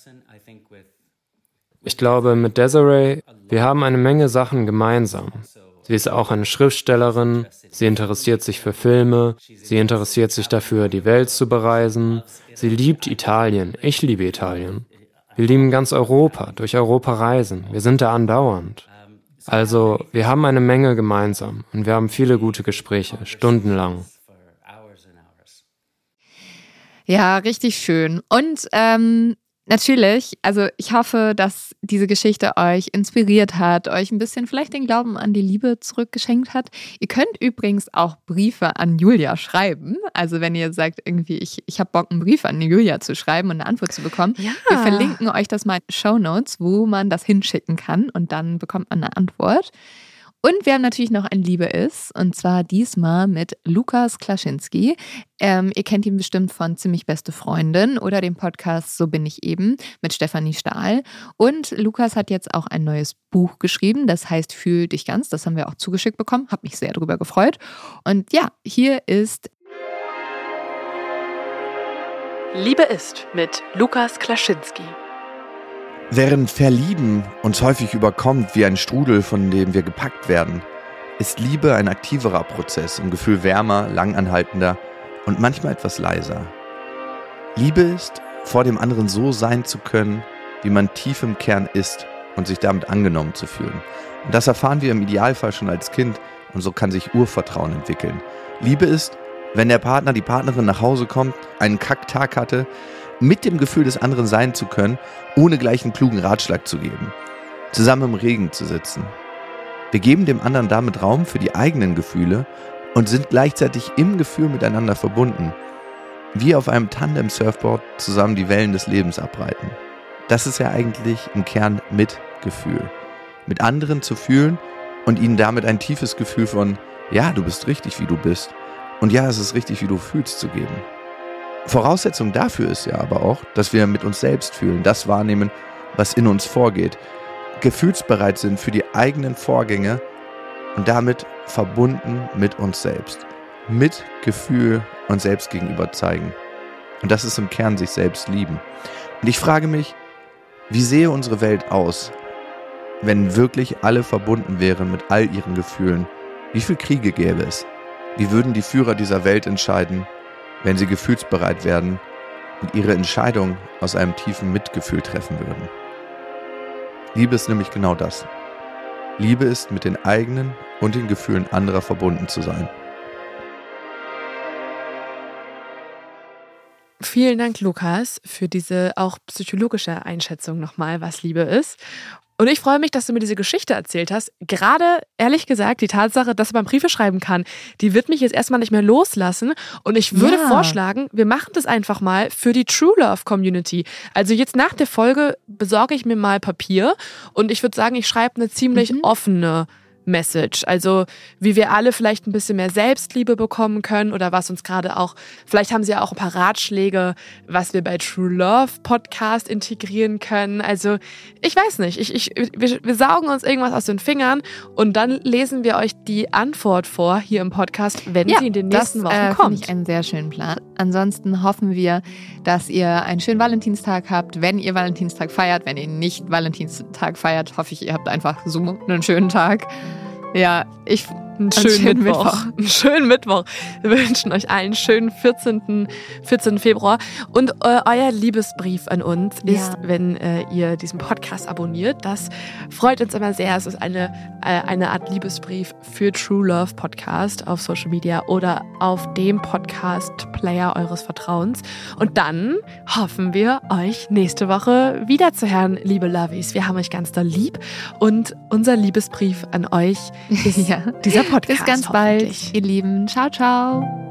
Ich glaube, mit Desiree, wir haben eine Menge Sachen gemeinsam. Sie ist auch eine Schriftstellerin, sie interessiert sich für Filme, sie interessiert sich dafür, die Welt zu bereisen. Sie liebt Italien, ich liebe Italien. Wir lieben ganz Europa, durch Europa reisen, wir sind da andauernd. Also, wir haben eine Menge gemeinsam und wir haben viele gute Gespräche, stundenlang. Ja, richtig schön. Und natürlich, also ich hoffe, dass diese Geschichte euch inspiriert hat, euch ein bisschen vielleicht den Glauben an die Liebe zurückgeschenkt hat. Ihr könnt übrigens auch Briefe an Julia schreiben. Also wenn ihr sagt, irgendwie, ich habe Bock, einen Brief an Julia zu schreiben und eine Antwort zu bekommen. Ja. Wir verlinken euch das mal in den Shownotes, wo man das hinschicken kann und dann bekommt man eine Antwort. Und wir haben natürlich noch ein Liebe ist, und zwar diesmal mit Lukas Klaschinski. Ihr kennt ihn bestimmt von Ziemlich beste Freundin oder dem Podcast So bin ich eben mit Stefanie Stahl. Und Lukas hat jetzt auch ein neues Buch geschrieben, das heißt Fühl dich ganz. Das haben wir auch zugeschickt bekommen, habe mich sehr darüber gefreut. Und ja, hier ist Liebe ist mit Lukas Klaschinski. Während Verlieben uns häufig überkommt wie ein Strudel, von dem wir gepackt werden, ist Liebe ein aktiverer Prozess, im Gefühl wärmer, langanhaltender und manchmal etwas leiser. Liebe ist, vor dem anderen so sein zu können, wie man tief im Kern ist und sich damit angenommen zu fühlen. Und das erfahren wir im Idealfall schon als Kind und so kann sich Urvertrauen entwickeln. Liebe ist, wenn der Partner, die Partnerin nach Hause kommt, einen Kacktag hatte, mit dem Gefühl des anderen sein zu können, ohne gleich einen klugen Ratschlag zu geben. Zusammen im Regen zu sitzen. Wir geben dem anderen damit Raum für die eigenen Gefühle und sind gleichzeitig im Gefühl miteinander verbunden. Wie auf einem Tandem-Surfboard zusammen die Wellen des Lebens abreiten. Das ist ja eigentlich im Kern Mitgefühl. Mit anderen zu fühlen und ihnen damit ein tiefes Gefühl von, ja, du bist richtig, wie du bist. Und ja, es ist richtig, wie du fühlst, zu geben. Voraussetzung dafür ist ja aber auch, dass wir mit uns selbst fühlen, das wahrnehmen, was in uns vorgeht, gefühlsbereit sind für die eigenen Vorgänge und damit verbunden mit uns selbst. Mit Gefühl uns selbst gegenüber zeigen. Und das ist im Kern sich selbst lieben. Und ich frage mich, wie sähe unsere Welt aus, wenn wirklich alle verbunden wären mit all ihren Gefühlen? Wie viele Kriege gäbe es? Wie würden die Führer dieser Welt entscheiden, wenn sie gefühlsbereit werden und ihre Entscheidung aus einem tiefen Mitgefühl treffen würden? Liebe ist nämlich genau das. Liebe ist, mit den eigenen und den Gefühlen anderer verbunden zu sein. Vielen Dank, Lukas, für diese auch psychologische Einschätzung nochmal, was Liebe ist. Und ich freue mich, dass du mir diese Geschichte erzählt hast. Gerade, ehrlich gesagt, die Tatsache, dass man Briefe schreiben kann, die wird mich jetzt erstmal nicht mehr loslassen. Und ich würde vorschlagen, wir machen das einfach mal für die True Love Community. Also jetzt nach der Folge besorge ich mir mal Papier und ich würde sagen, ich schreibe eine ziemlich offene Message. Also wie wir alle vielleicht ein bisschen mehr Selbstliebe bekommen können oder was uns gerade auch, vielleicht haben sie ja auch ein paar Ratschläge, was wir bei True Love Podcast integrieren können. Also ich weiß nicht, wir saugen uns irgendwas aus den Fingern und dann lesen wir euch die Antwort vor hier im Podcast, wenn sie in den nächsten Wochen kommt. Das finde ich einen sehr schönen Plan. Ansonsten hoffen wir, dass ihr einen schönen Valentinstag habt, wenn ihr Valentinstag feiert. Wenn ihr nicht Valentinstag feiert, hoffe ich, ihr habt einfach so einen schönen Tag. Ja, einen schönen Mittwoch. Einen schönen Mittwoch. Wir wünschen euch allen einen schönen 14. Februar. Und euer Liebesbrief an uns ist, wenn ihr diesen Podcast abonniert. Das freut uns immer sehr. Es ist eine Art Liebesbrief für True Love Podcast auf Social Media oder auf dem Podcast-Player eures Vertrauens. Und dann hoffen wir, euch nächste Woche wieder zu hören, liebe Lovies. Wir haben euch ganz doll lieb. Und unser Liebesbrief an euch ist dieser Podcast. Bis ganz bald, ihr Lieben. Ciao, ciao.